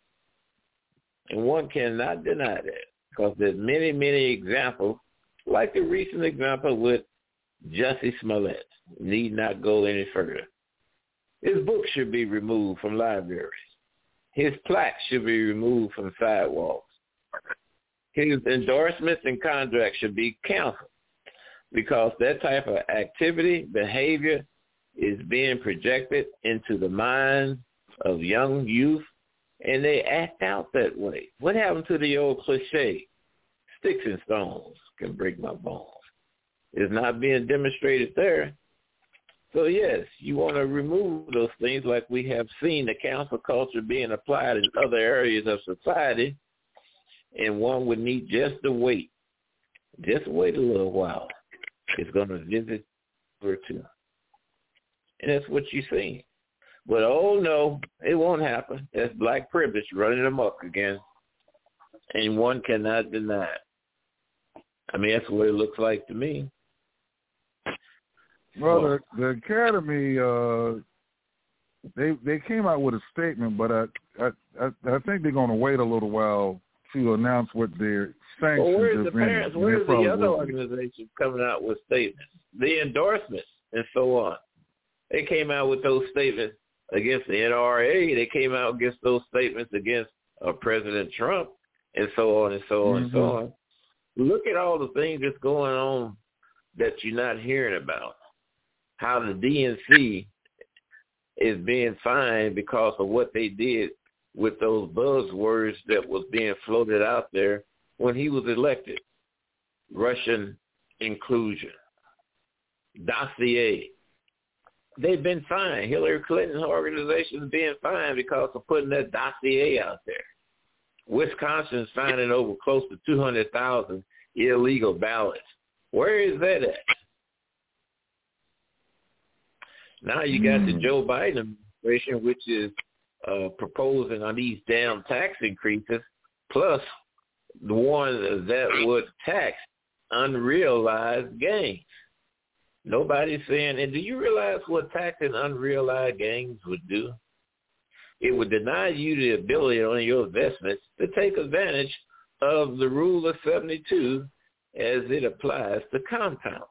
And one cannot deny that because there's many, many examples, like the recent example with Jussie Smollett. Need not go any further. His books should be removed from libraries. His plaques should be removed from sidewalks. His endorsements and contracts should be canceled because that type of activity, behavior is being projected into the minds of young youth, and they act out that way. What happened to the old cliche, sticks and stones can break my bones? It's not being demonstrated there. So, yes, you want to remove those things like we have seen the cancel culture being applied in other areas of society, and one would need just to wait. Just wait a little while. It's going to visit or two. And that's what you're seeing. But, oh, no, it won't happen. That's black privilege running amok again, and one cannot deny it. I mean, that's what it looks like to me. Well, the, the Academy, uh, they they came out with a statement, but I I, I, I think they're going to wait a little while to announce what their sanctions. Well, where's the have been. parents? Where's the other will. organizations coming out with statements, the endorsements, and so on? They came out with those statements against the N R A. They came out against those statements against uh, President Trump, and so on and so on mm-hmm. and so on. Look at all the things that's going on that you're not hearing about. How the D N C is being fined because of what they did with those buzzwords that was being floated out there when he was elected. Russian inclusion, dossier. They've been fined. Hillary Clinton's organization is being fined because of putting that dossier out there. Wisconsin's finding over close to two hundred thousand illegal ballots. Where is that at? Now you got the Joe Biden administration, which is uh, proposing on these damn tax increases, plus the one that would tax unrealized gains. Nobody's saying, and do you realize what taxing unrealized gains would do? It would deny you the ability on your investments to take advantage of the rule of seventy-two as it applies to compounding.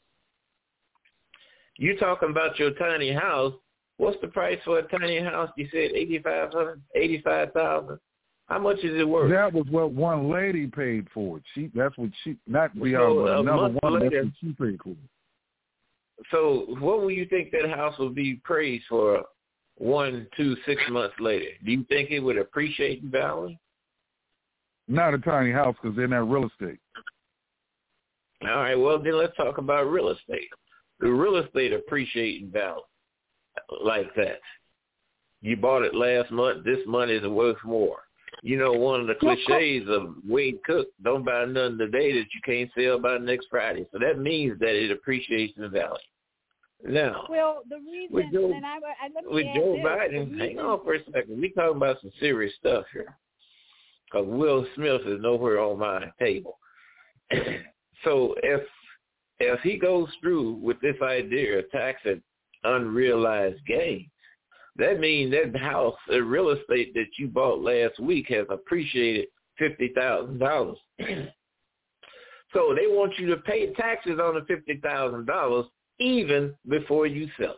You talking about your tiny house. What's the price for a tiny house? You said eighty-five hundred dollars, eighty-five thousand dollars. How much is it worth? That was what one lady paid for it. She That's what she, not the so, other, but another one, later, that's what she paid for it. So what will you think that house will be praised for one, two, six months later? Do you think it would appreciate in value? Not a tiny house because they're not real estate. All right, well, then let's talk about real estate. The real estate appreciating value like that. You bought it last month. This month is worth more. You know, one of the cliches of Wade Cook, don't buy nothing today that you can't sell by next Friday. So that means that it appreciates in value. Now, well, the reason, with Joe, and I, I, let me with add Joe this, Biden, reason, hang on for a second. We talking about some serious stuff here. Because Will Smith is nowhere on my table. So if if he goes through with this idea of taxing unrealized gains. That means that house, the real estate that you bought last week has appreciated fifty thousand dollars. So they want you to pay taxes on the fifty thousand dollars even before you sell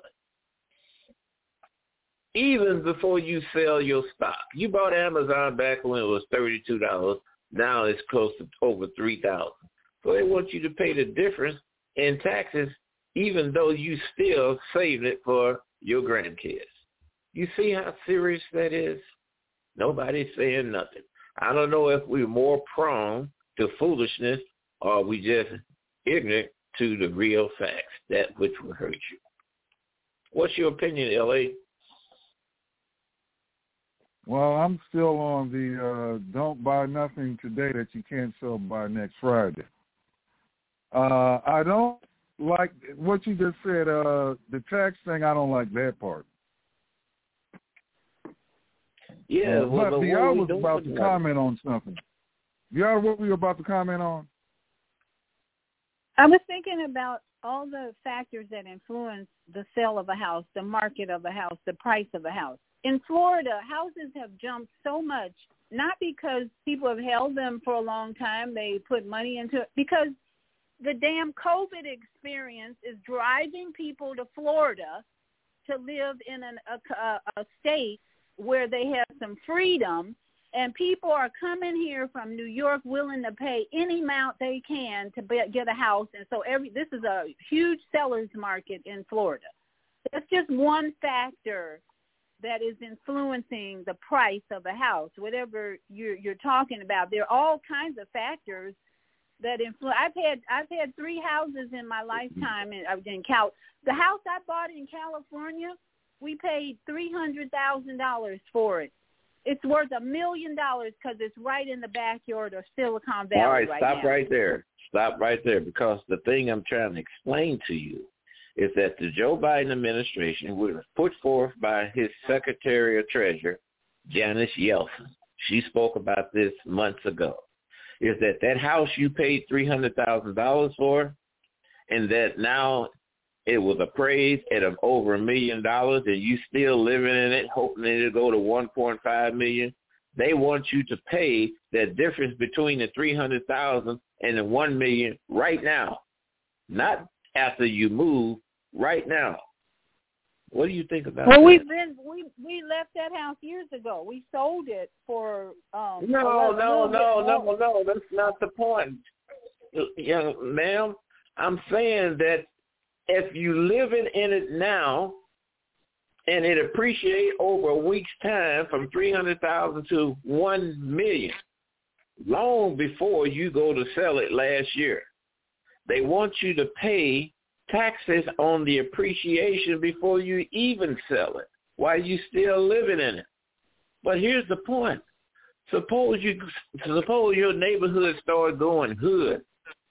it. Even before you sell your stock. You bought Amazon back when it was thirty-two dollars. Now it's close to over three thousand dollars. So they want you to pay the difference in taxes even though you still saved it for your grandkids. You see how serious that is? Nobody's saying nothing. I don't know if we're more prone to foolishness or we just ignorant to the real facts, that which will hurt you. What's your opinion, L A? Well, I'm still on the uh, don't buy nothing today that you can't sell by next Friday. Uh, I don't like what you just said, uh, the tax thing. I don't like that part. Yeah, uh, well, but but Y'all was we about to comment on something. Y'all, what were you about to comment on? I was thinking about all the factors that influence the sale of a house, the market of a house, the price of a house. In Florida, houses have jumped so much, not because people have held them for a long time, they put money into it, because the damn COVID experience is driving people to Florida to live in an, a, a state where they have some freedom, and people are coming here from New York willing to pay any amount they can to be, get a house. And so every this is a huge seller's market in Florida. That's just one factor that is influencing the price of a house, whatever you're, you're talking about. There are all kinds of factors that influence. I've had I've had three houses in my lifetime in, in Cal. The house I bought in California, we paid three hundred thousand dollars for it. It's worth a million dollars because it's right in the backyard of Silicon Valley. All right, right stop now. right there. Stop right there, because the thing I'm trying to explain to you is that the Joe Biden administration was put forth by his Secretary of Treasury, Janice Yellen. She spoke about this months ago. Is that that house you paid three hundred thousand dollars for, and that now it was appraised at over a million dollars, and you still living in it, hoping it'll go to one point five million dollars. They want you to pay that difference between the three hundred thousand dollars and the one million dollars right now, not after you move, right now. What do you think about well, that? Well, we've been we we left that house years ago. We sold it for um. No, a no, no, no, no, no. That's not the point, young ma'am. I'm saying that if you living in it now, and it appreciate over a week's time from three hundred thousand to one million, long before you go to sell it last year, they want you to pay taxes on the appreciation before you even sell it, while you still living in it. But here's the point. Suppose you suppose your neighborhood started going good,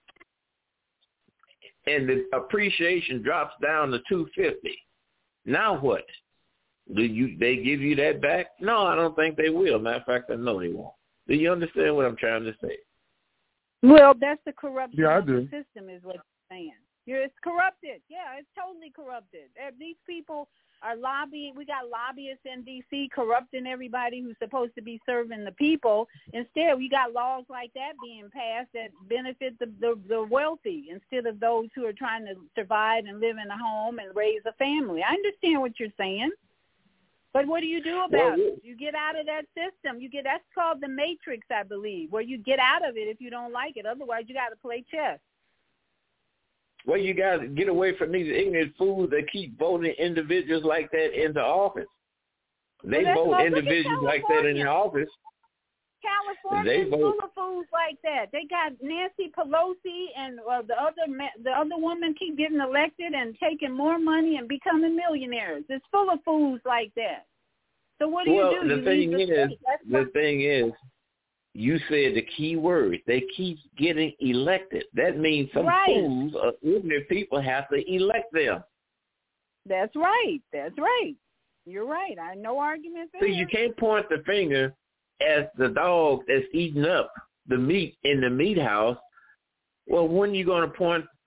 and the appreciation drops down to two fifty. Now what? Do you they give you that back? No, I don't think they will. Matter of fact, I know they won't. Do you understand what I'm trying to say? Well, that's the corruption Yeah, I of do. the system is what you're saying. You're, it's corrupted. Yeah, it's totally corrupted. These people are lobbying. We got lobbyists in D C corrupting everybody who's supposed to be serving the people. Instead, we got laws like that being passed that benefit the, the, the wealthy instead of those who are trying to survive and live in a home and raise a family. I understand what you're saying. But what do you do about well, it? You get out of that system. You get that's called the matrix, I believe, where you get out of it if you don't like it. Otherwise, you got to play chess. Well, you got to get away from these ignorant fools that keep voting individuals like that into office. They well, vote well, individuals like that in the office. California is vote. full of fools like that. They got Nancy Pelosi and uh, the other the other woman keep getting elected and taking more money and becoming millionaires. It's full of fools like that. So what do well, you do? the you thing the is, the what... thing is, you said the key word. They keep getting elected. That means some right. fools or ignorant people have to elect them. That's right. That's right. You're right. I no argument there. See, you can't point the finger at the dog that's eating up the meat in the meat house. Well, when are you going to point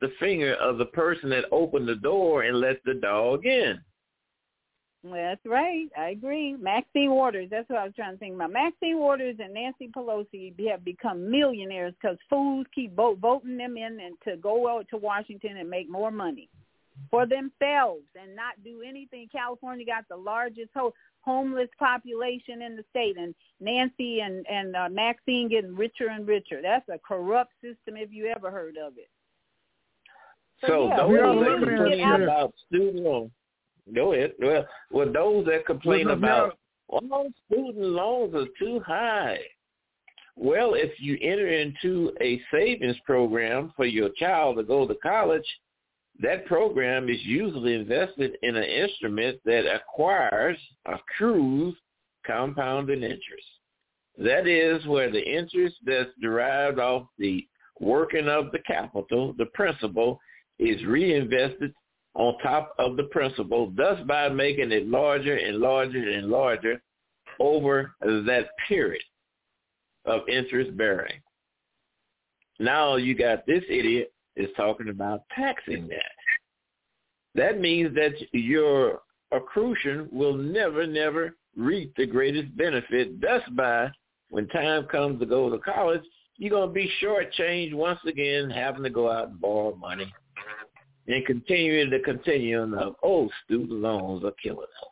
the finger of the person that opened the door and let the dog in. Well, that's right. I agree. Maxine Waters, that's what I was trying to think about. Maxine Waters and Nancy Pelosi have become millionaires because fools keep vote, voting them in and to go out to Washington and make more money for themselves and not do anything. California got the largest ho- homeless population in the state, and Nancy and, and uh, Maxine getting richer and richer. That's a corrupt system if you ever heard of it. So, so yeah, those that complain about student loans, go ahead. Well, well, those that complain Listen, about, well, student loans are too high. Well, if you enter into a savings program for your child to go to college, that program is usually invested in an instrument that acquires, accrues compounded interest. That is where the interest that's derived off the working of the capital, the principal, is reinvested on top of the principal, thus by making it larger and larger and larger over that period of interest bearing. Now you got this idiot is talking about taxing that. That means that your accretion will never, never reap the greatest benefit. Thus by when time comes to go to college, you're going to be shortchanged once again, having to go out and borrow money and continuing the continuum of, oh, student loans are killing us.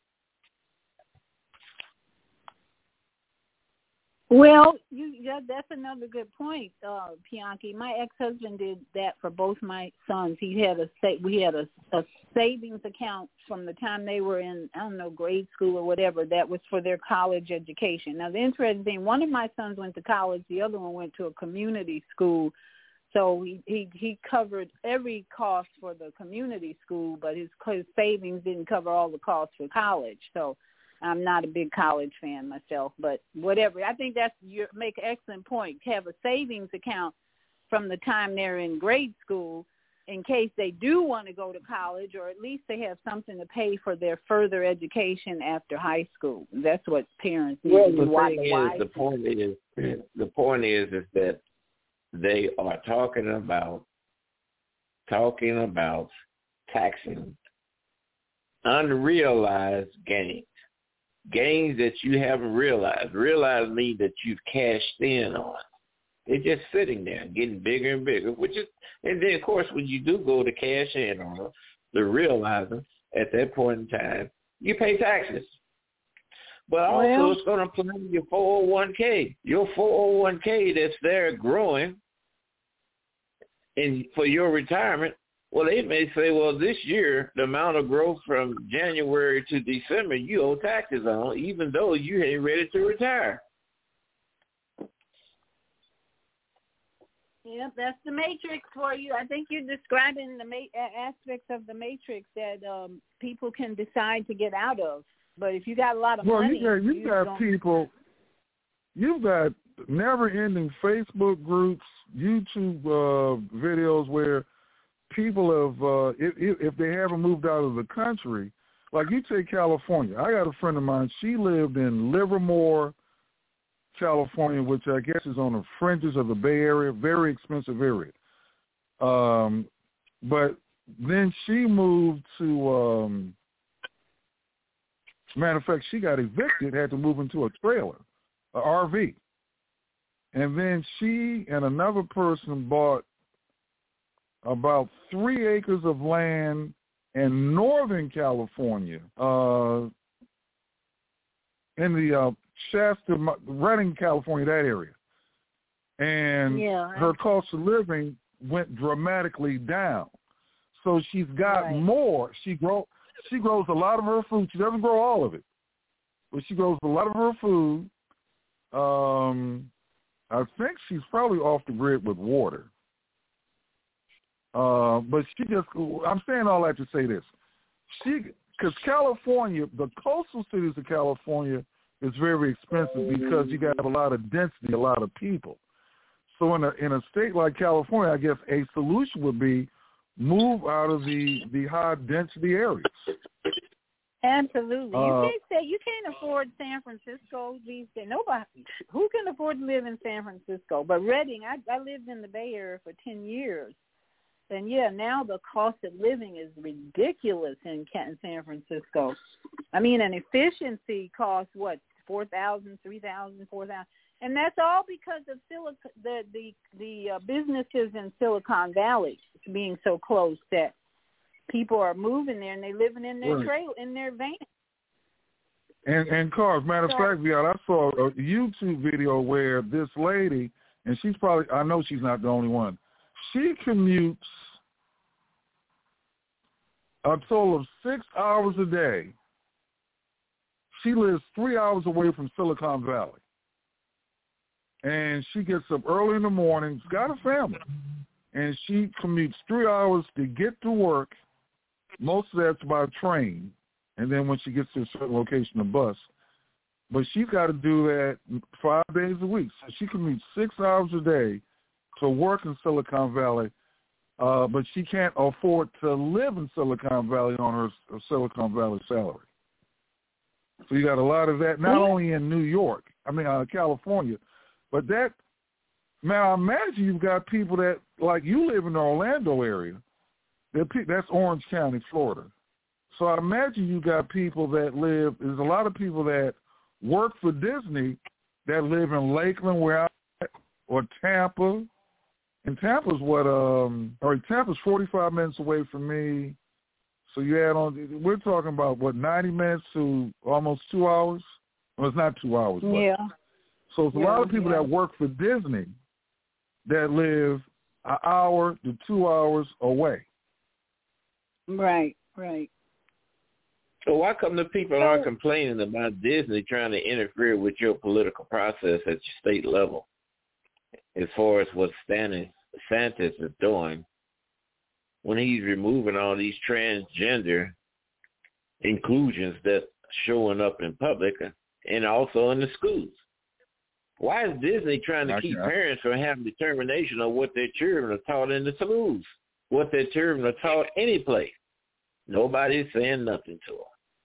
Well, you, yeah, that's another good point, uh, Bianchi. My ex-husband did that for both my sons. He had a we had a, a savings account from the time they were in, I don't know, grade school or whatever. That was for their college education. Now, the interesting thing, one of my sons went to college. The other one went to a community school. So he, he, he covered every cost for the community school, but his, his savings didn't cover all the costs for college. So I'm not a big college fan myself, but whatever. I think that's you make an excellent point. Have a savings account from the time they're in grade school in case they do want to go to college, or at least they have something to pay for their further education after high school. That's what parents need well, to do. The why, thing why is, the point is, the point is, is that they are talking about talking about taxing unrealized gains. Gains that you haven't realized. Realized means that you've cashed in on. They're just sitting there getting bigger and bigger, which is, and then of course when you do go to cash in on them, the realizing at that point in time, you pay taxes. But also well, it's going to apply to your four oh one k. Your four oh one k that's there growing and for your retirement, well, they may say, well, this year, the amount of growth from January to December, you owe taxes on, even though you ain't ready to retire. Yeah, that's the matrix for you. I think you're describing the ma- aspects of the matrix that um, people can decide to get out of. But if you got a lot of well, money, you got, you you got don't... people, you've got never-ending Facebook groups, YouTube uh, videos where people have, uh, if, if they haven't moved out of the country, like you take California. I got a friend of mine. She lived in Livermore, California, which I guess is on the fringes of the Bay Area, very expensive area. Um, but then she moved to, um, matter of fact, she got evicted, had to move into a trailer, an R V. And then she and another person bought about three acres of land in Northern California, uh, in the uh, Shasta, Redding, California, that area. And yeah, her cost of living went dramatically down. So she's got right. more. She grow, she grows a lot of her food. She doesn't grow all of it, but she grows a lot of her food. Um, I think she's probably off the grid with water. Uh, but she just, I'm saying all that to say this. She, because California, the coastal cities of California is very expensive because you got a lot of density, a lot of people. So in a in a state like California, I guess a solution would be move out of the, the high density areas. Absolutely. Uh, you can't say you can't afford San Francisco these days. Nobody who can afford to live in San Francisco. But Redding, I, I lived in the Bay Area for ten years. And yeah, now the cost of living is ridiculous in San Francisco. I mean, an efficiency costs what, four thousand, three thousand, four thousand, and that's all because of Silicon, the the the uh, businesses in Silicon Valley being so close that people are moving there and they living in their right. trail in their van. And and cars, matter of fact, Viat, I saw a YouTube video where this lady, and she's probably, I know she's not the only one. She commutes a total of six hours a day. She lives three hours away from Silicon Valley. And she gets up early in the morning, she's got a family, and she commutes three hours to get to work. Most of that's by train, and then when she gets to a certain location, a bus. But she's got to do that five days a week. So she commutes six hours a day to work in Silicon Valley, uh, but she can't afford to live in Silicon Valley on her, her Silicon Valley salary. So you got a lot of that, not only in New York, I mean, uh, California, but that, man, I imagine you've got people that, like you live in the Orlando area, that that's Orange County, Florida. So I imagine you got people that live, there's a lot of people that work for Disney that live in Lakeland, where I'm at, or Tampa. And Tampa's what, um, or Tampa's forty-five minutes away from me. So you add on, we're talking about, what, ninety minutes to almost two hours? Well, it's not two hours. But. Yeah. So it's a yeah, lot of people yeah. that work for Disney that live an hour to two hours away. Right, right. So why come the people so, aren't complaining about Disney trying to interfere with your political process at your state level as far as what Stanley Santis is doing when he's removing all these transgender inclusions that's showing up in public and also in the schools? Why is Disney trying to I keep can't. parents from having determination on what their children are taught in the schools, what their children are taught any place? Nobody's saying nothing to them.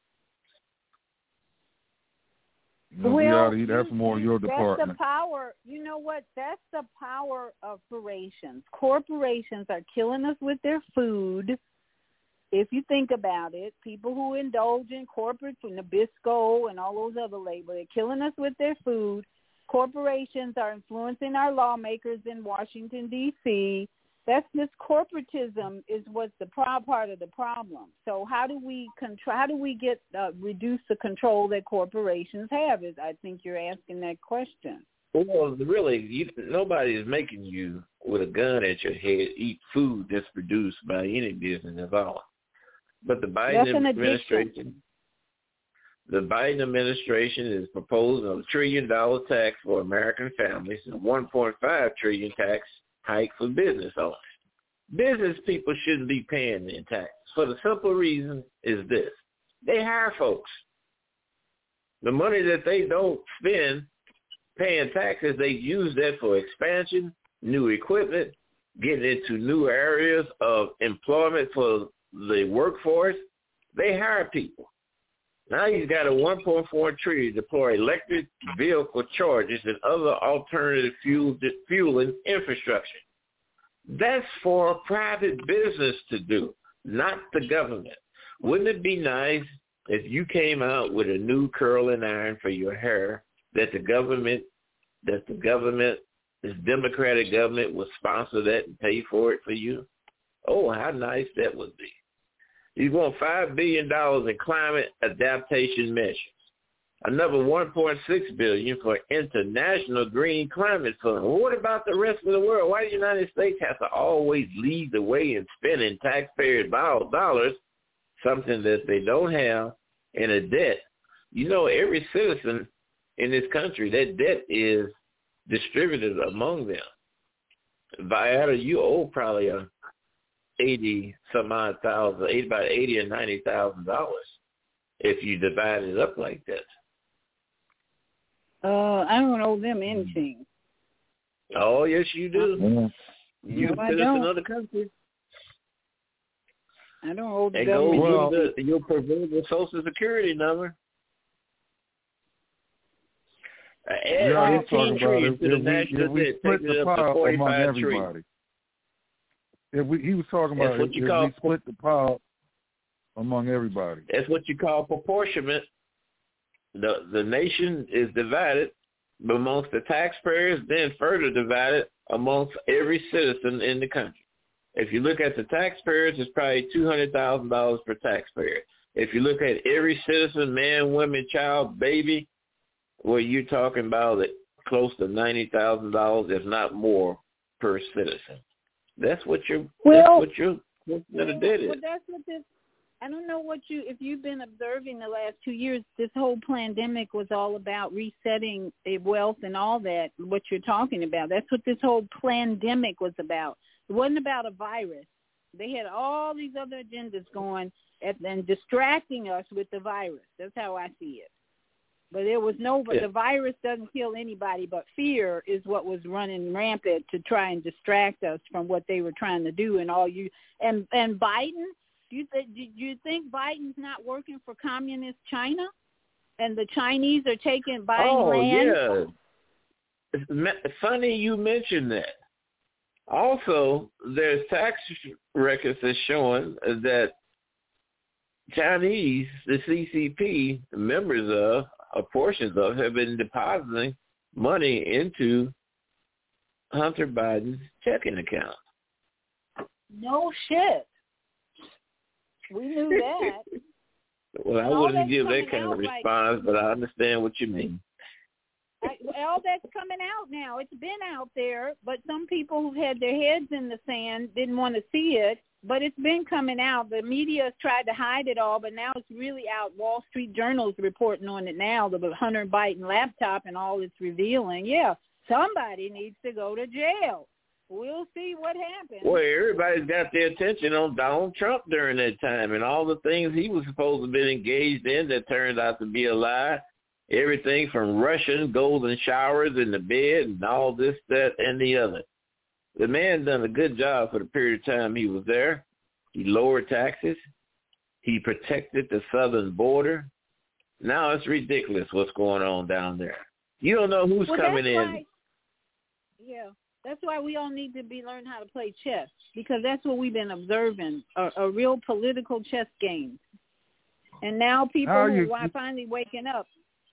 You know, Well, Viati, that's you, more your that's department. the power. You know what? That's the power of corporations. Corporations are killing us with their food. If you think about it, people who indulge in corporate food, Nabisco and all those other labels, they're killing us with their food. Corporations are influencing our lawmakers in Washington, D C That's this corporatism is what's the pro- part of the problem. So how do we control? How do we get uh, reduce the control that corporations have? Is I think you're asking that question. Well, really, you, nobody is making you with a gun at your head eat food that's produced by any business at all. But the Biden administration, the Biden administration is proposing a trillion dollar tax for American families and one point five trillion tax hike for business owners. Business people shouldn't be paying in tax for the simple reason is this: they hire folks. The money that they don't spend paying taxes, they use that for expansion, new equipment, getting into new areas of employment for the workforce. They hire people. Now he's got a one point four trillion dollars to deploy electric vehicle charges and other alternative fuel fueling infrastructure. That's for a private business to do, not the government. Wouldn't it be nice if you came out with a new curling iron for your hair that the government, that the government, this Democratic government would sponsor that and pay for it for you? Oh, how nice that would be. You want five billion dollars in climate adaptation measures. Another one point six billion dollars for international green climate fund. Well, what about the rest of the world? Why do the United States have to always lead the way in spending taxpayers' dollars, something that they don't have, in a debt? You know, every citizen in this country, that debt is distributed among them. Viata, you owe probably a eighty some odd thousand, eight about eighty or ninety thousand dollars if you divide it up like that. Uh, I don't owe them anything. Oh yes, you do. Mm-hmm. You no, citizen of the country. I don't owe the and government. Go with the, your provisional Social Security number. Uh, add yeah, fifteen trillion to the national debt, taking it up to forty-five trillion. If we, he was talking about what if, you if call, we split the pie among everybody. That's what you call proportionment. The the nation is divided amongst the taxpayers, then further divided amongst every citizen in the country. If you look at the taxpayers, it's probably two hundred thousand dollars per taxpayer. If you look at every citizen, man, woman, child, baby, well, you're talking about close to ninety thousand dollars, if not more, per citizen. That's what your well, that's what your what well, did it. well, that's what this. I don't know what you, if you've been observing the last two years, this whole pandemic was all about resetting wealth and all that, what you're talking about. That's what this whole pandemic was about. It wasn't about a virus. They had all these other agendas going and, and distracting us with the virus. That's how I see it. But there was no, but yeah. the virus doesn't kill anybody, but fear is what was running rampant to try and distract us from what they were trying to do. And all you, and, and Biden, Do you, th- do you think Biden's not working for communist China, and the Chinese are taking buying oh, land? yeah. It's funny you mentioned that. Also, there's tax records that's showing that Chinese, the C C P members of, or portions of, have been depositing money into Hunter Biden's checking account. No shit. We knew that. Well, I all wouldn't give that kind of right response, but I understand what you mean. I, all that's coming out now. It's been out there, but some people who had their heads in the sand didn't want to see it, but it's been coming out. The media has tried to hide it all, but now it's really out. Wall Street Journal's reporting on it now, the Hunter Biden laptop and all it's revealing. Yeah, somebody needs to go to jail. We'll see what happens. Well, everybody's got their attention on Donald Trump during that time and all the things he was supposed to have been engaged in that turned out to be a lie. Everything from Russian golden showers in the bed and all this, that, and the other. The man done a good job for the period of time he was there. He lowered taxes. He protected the southern border. Now it's ridiculous what's going on down there. You don't know who's well, coming in. Why, yeah. That's why we all need to be learn how to play chess, because that's what we've been observing, a, a real political chess game. And now people How who you, are finally waking up.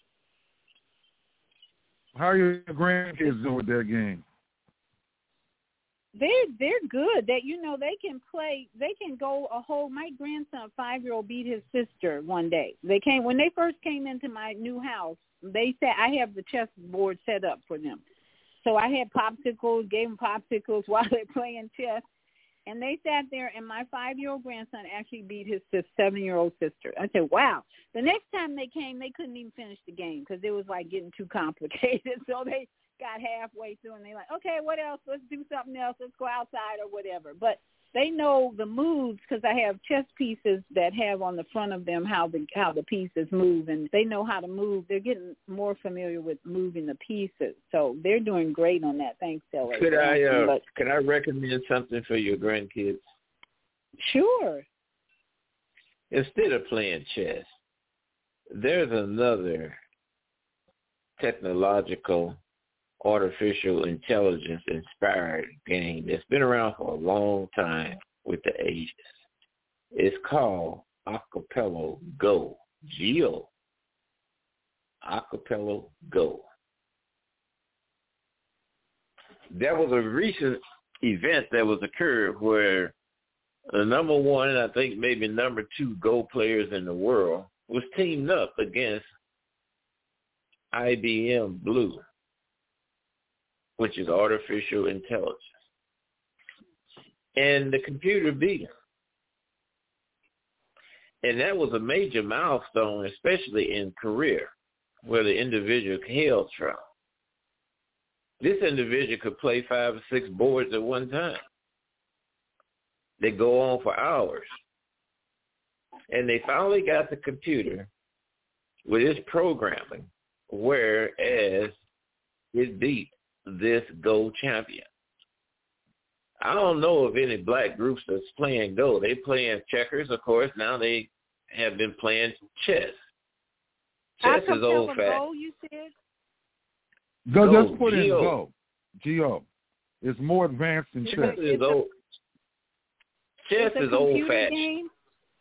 How are your grandkids doing with that game? They're they're good. That you know they can play. They can go a whole. My grandson, five year old, beat his sister one day. They came when they first came into my new house. They said I have the chess board set up for them. So I had popsicles, gave them popsicles while they're playing chess. And they sat there, and my five-year-old grandson actually beat his seven-year-old sister. I said, wow. The next time they came, they couldn't even finish the game because it was, like, getting too complicated. So they got halfway through, and they're like, okay, what else? Let's do something else. Let's go outside or whatever. But they know the moves because I have chess pieces that have on the front of them how the how the pieces move, and they know how to move. They're getting more familiar with moving the pieces, so they're doing great on that. Thanks, L A. Could I uh, but, could I recommend something for your grandkids? Sure. Instead of playing chess, there's another technological, artificial intelligence inspired game that's been around for a long time with the ages. It's called Acapello Go. G O. Acapello Go. There was a recent event that was occurred where the number one and I think maybe number two Go players in the world was teamed up against I B M Blue, which is artificial intelligence. And the computer beat him. And that was a major milestone, especially in career, where the individual hailed from. This individual could play five or six boards at one time. They go on for hours. And they finally got the computer with its programming, whereas it beat this Go champion. I don't know of any black groups that's playing Go. They playing checkers, of course. Now they have been playing chess. Chess is old fashioned. Go, you said? Go, Go, just put in G O. Go. G O. It's more advanced than chess. Chess is old. Chess it's is old-fashioned. Game?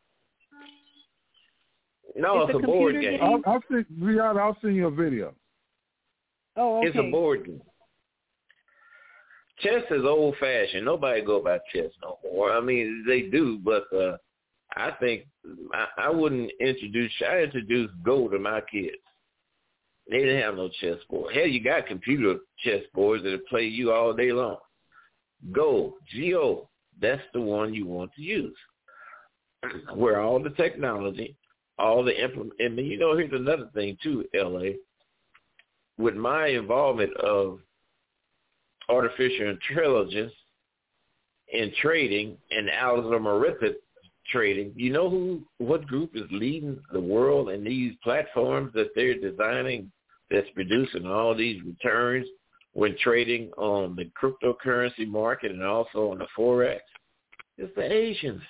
No, it's, it's a, a board game. game? I'll, I'll, see, Rihanna, I'll send you a video. Oh, okay. It's a board game. Chess is old-fashioned. Nobody go about chess no more. I mean, they do, but uh, I think I, I wouldn't introduce. I introduced Go to my kids. They didn't have no chessboard. Hell, you got computer chessboards that'll play you all day long. Go, G O, that's the one you want to use. Where all the technology, all the implement. And you know, here's another thing too, L A. With my involvement of artificial intelligence in trading and algorithmic trading, you know who, what group is leading the world in these platforms that they're designing that's producing all these returns when trading on the cryptocurrency market and also on the Forex? It's the Asians.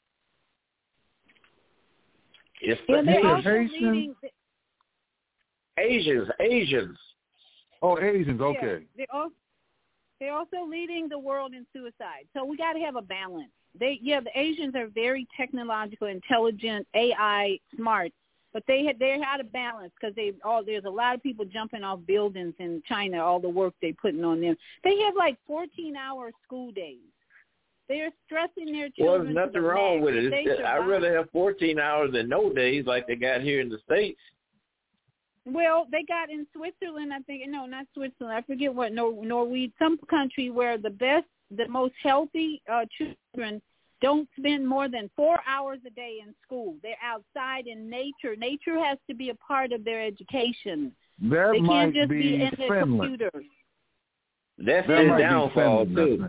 It's the yeah, they're Asians. also leading, Asians, Asians. Oh, Asians, okay. Yeah, they're, also, they're also leading the world in suicide. So we got to have a balance. They, yeah, the Asians are very technological, intelligent, A I smart, but they had they're out of balance because they all there's a lot of people jumping off buildings in China. All the work they're putting on them. They have like fourteen-hour school days. They're stressing their children. Well, there's nothing to the wrong max. with it. They It's, I'd rather have fourteen hours than no days like they got here in the States. Well, they got in Switzerland, I think. No, not Switzerland. I forget what Nor- Norway, some country where the best, the most healthy uh, children don't spend more than four hours a day in school. They're outside in nature. Nature has to be a part of their education. That they might can't just be be in their Finland. computers. That's that their downfall too.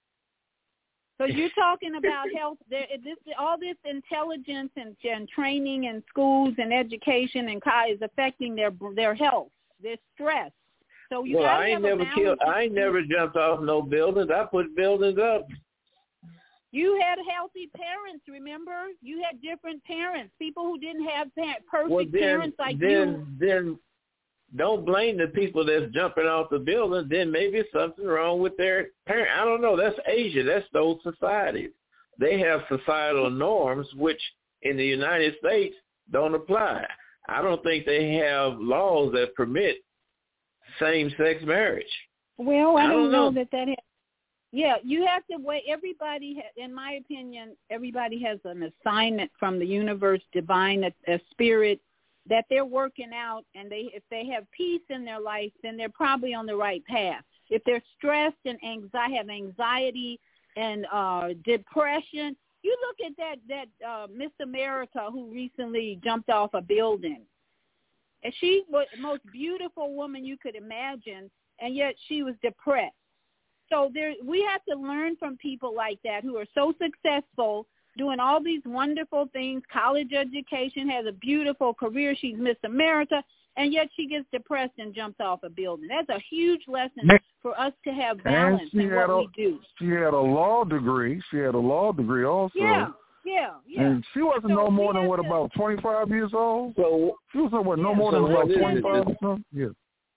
So you're talking about health. There, this, all this intelligence and, and training in schools and education and college is affecting their their health, their stress. So you well, gotta I ain't have a never killed. I ain't never jumped off no buildings. I put buildings up. You had healthy parents, remember? You had different parents, people who didn't have pa- perfect well, then, parents like then, you. Then don't blame the people that's jumping off the building. Then maybe something wrong with their parent. I don't know. That's Asia. That's those societies. They have societal norms which in the United States don't apply. I don't think they have laws that permit same-sex marriage. Well, I, I don't, don't know. know that that. Ha- yeah, you have to wait. Everybody, ha- in my opinion, everybody has an assignment from the universe, divine, a, a spirit that they're working out, and they if they have peace in their life, then they're probably on the right path. If they're stressed and anxiety, have anxiety and uh, depression, you look at that that uh, Miss America who recently jumped off a building. And she was the most beautiful woman you could imagine, and yet she was depressed. So there, we have to learn from people like that who are so successful, doing all these wonderful things, college education, has a beautiful career. She's Miss America, and yet she gets depressed and jumps off a building. That's a huge lesson for us to have balance in what a, we do. She had a law degree. She had a law degree also. Yeah, yeah, yeah. And she wasn't so no more than, what, to, about twenty-five years old? So she was, what, no yeah, more so than about twenty-five is or something? Yeah.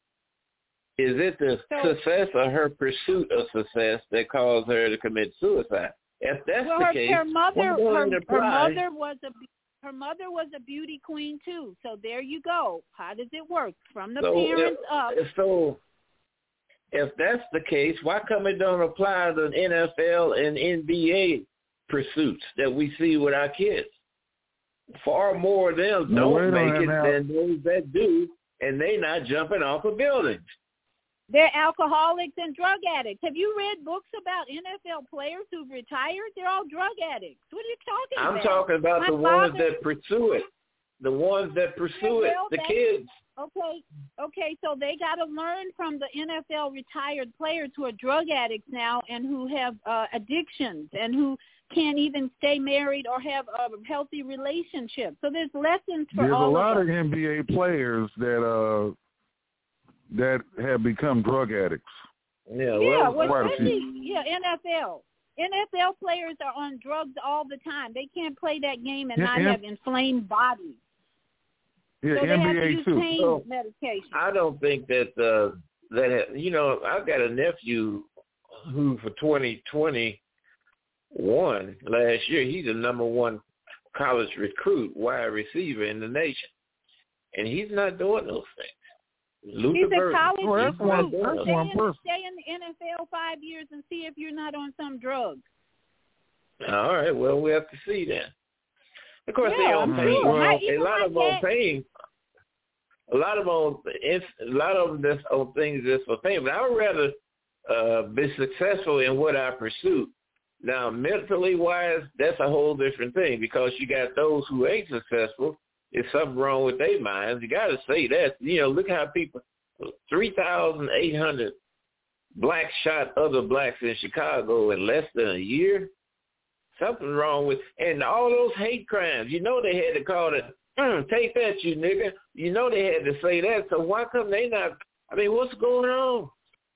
Is it the So, success or her pursuit of success that caused her to commit suicide? If that's well, the her, case, her mother, her, her apply. mother was a her mother was a beauty queen too. So there you go. How does it work from the so parents if, up? So if that's the case, why come it don't apply to N F L and N B A pursuits that we see with our kids? Far more of them No, don't wait a make minute it now. than those that do, and they not jumping off of buildings. They're alcoholics and drug addicts. Have you read books about N F L players who've retired? They're all drug addicts. What are you talking I'm about? talking about My the ones father, that pursue it. The ones that pursue Yeah, it, well, the that's- kids. Okay, okay, so they got to learn from the N F L retired players who are drug addicts now and who have uh, addictions and who can't even stay married or have a healthy relationship. So there's lessons for There's all a lot of us. of N B A players that uh that have become drug addicts. Yeah, Yeah, well, well, quite a especially, yeah, N F L. N F L players are on drugs all the time. They can't play that game and Yeah, not yeah. have inflamed bodies. Yeah, So they N have B to A use too. pain So, medication. I don't think that uh, that you know. I've got a nephew who, for twenty twenty, won last year. He's the number one college recruit, wide receiver in the nation, and he's not doing those things. Luther He's a Burden. college Well, that's recruit. one- that's stay, one in, person. stay in the N F L five years and see if you're not on some drugs. All right, well, we have to see then. Of course, Yeah, they on I'm pain. sure. My- A even lot my of them on dad- pain. A lot of them on, it's, a lot of them just on things just for pain. But I would rather uh, be successful in what I pursue. Now, mentally wise, that's a whole different thing because you got those who ain't successful. There's something wrong with their minds. You got to say that. You know, look how people, three thousand eight hundred blacks shot other blacks in Chicago in less than a year. Something wrong with, and all those hate crimes. You know they had to call it, mm, take that, you nigga. You know they had to say that. So why come they not, I mean, what's going on?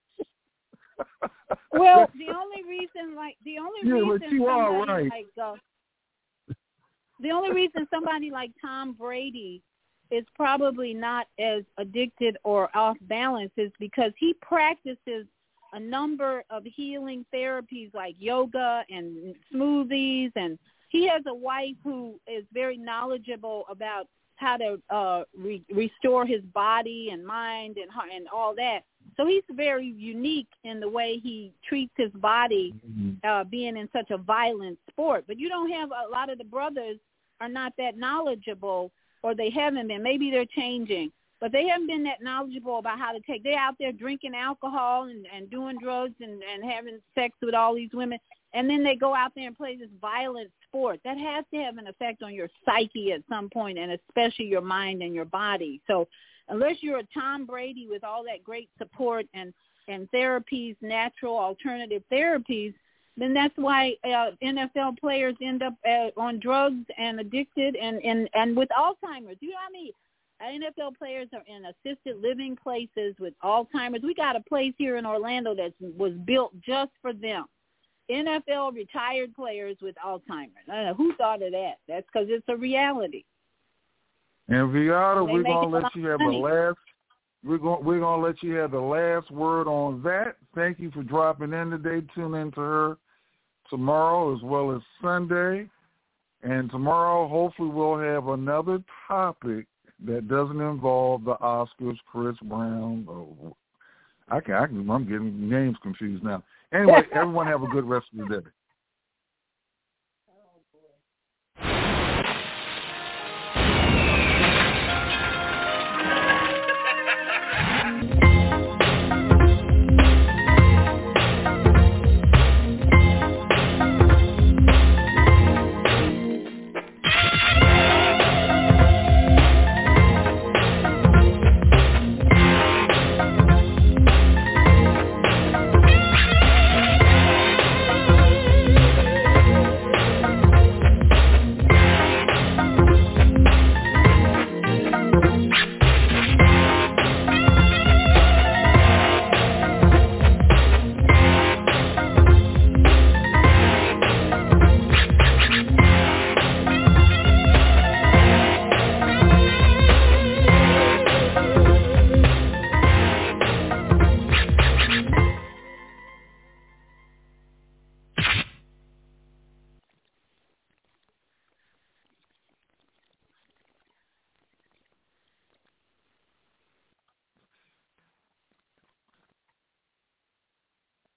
Well, the only reason, like the only Yeah, but reason you are somebody right. like uh, the only reason somebody like Tom Brady is probably not as addicted or off balance is because he practices a number of healing therapies like yoga and smoothies, and he has a wife who is very knowledgeable about how to uh, re- restore his body and mind and and all that. So he's very unique in the way he treats his body, uh, being in such a violent sport. But you don't have a lot of the brothers are not that knowledgeable, or they haven't been. Maybe they're changing, but they haven't been that knowledgeable about how to take. They're out there drinking alcohol and, and doing drugs and, and having sex with all these women, and then they go out there and play this violent sport. That has to have an effect on your psyche at some point, and especially your mind and your body. So unless you're a Tom Brady with all that great support and, and therapies, natural alternative therapies, then that's why uh, N F L players end up uh, on drugs and addicted and, and, and with Alzheimer's. You know what I mean? N F L players are in assisted living places with Alzheimer's. We got a place here in Orlando that was built just for them. N F L retired players with Alzheimer's. I don't know who thought of that. That's because it's a reality. And Viata, They we're make gonna a lot let you of have the money. last. We're going we're gonna let you have the last word on that. Thank you for dropping in today. Tune in to her tomorrow as well as Sunday. And tomorrow, hopefully, we'll have another topic that doesn't involve the Oscars, Chris Brown. Oh, I can, I can, I'm getting names confused now. Anyway, everyone have a good rest of the day.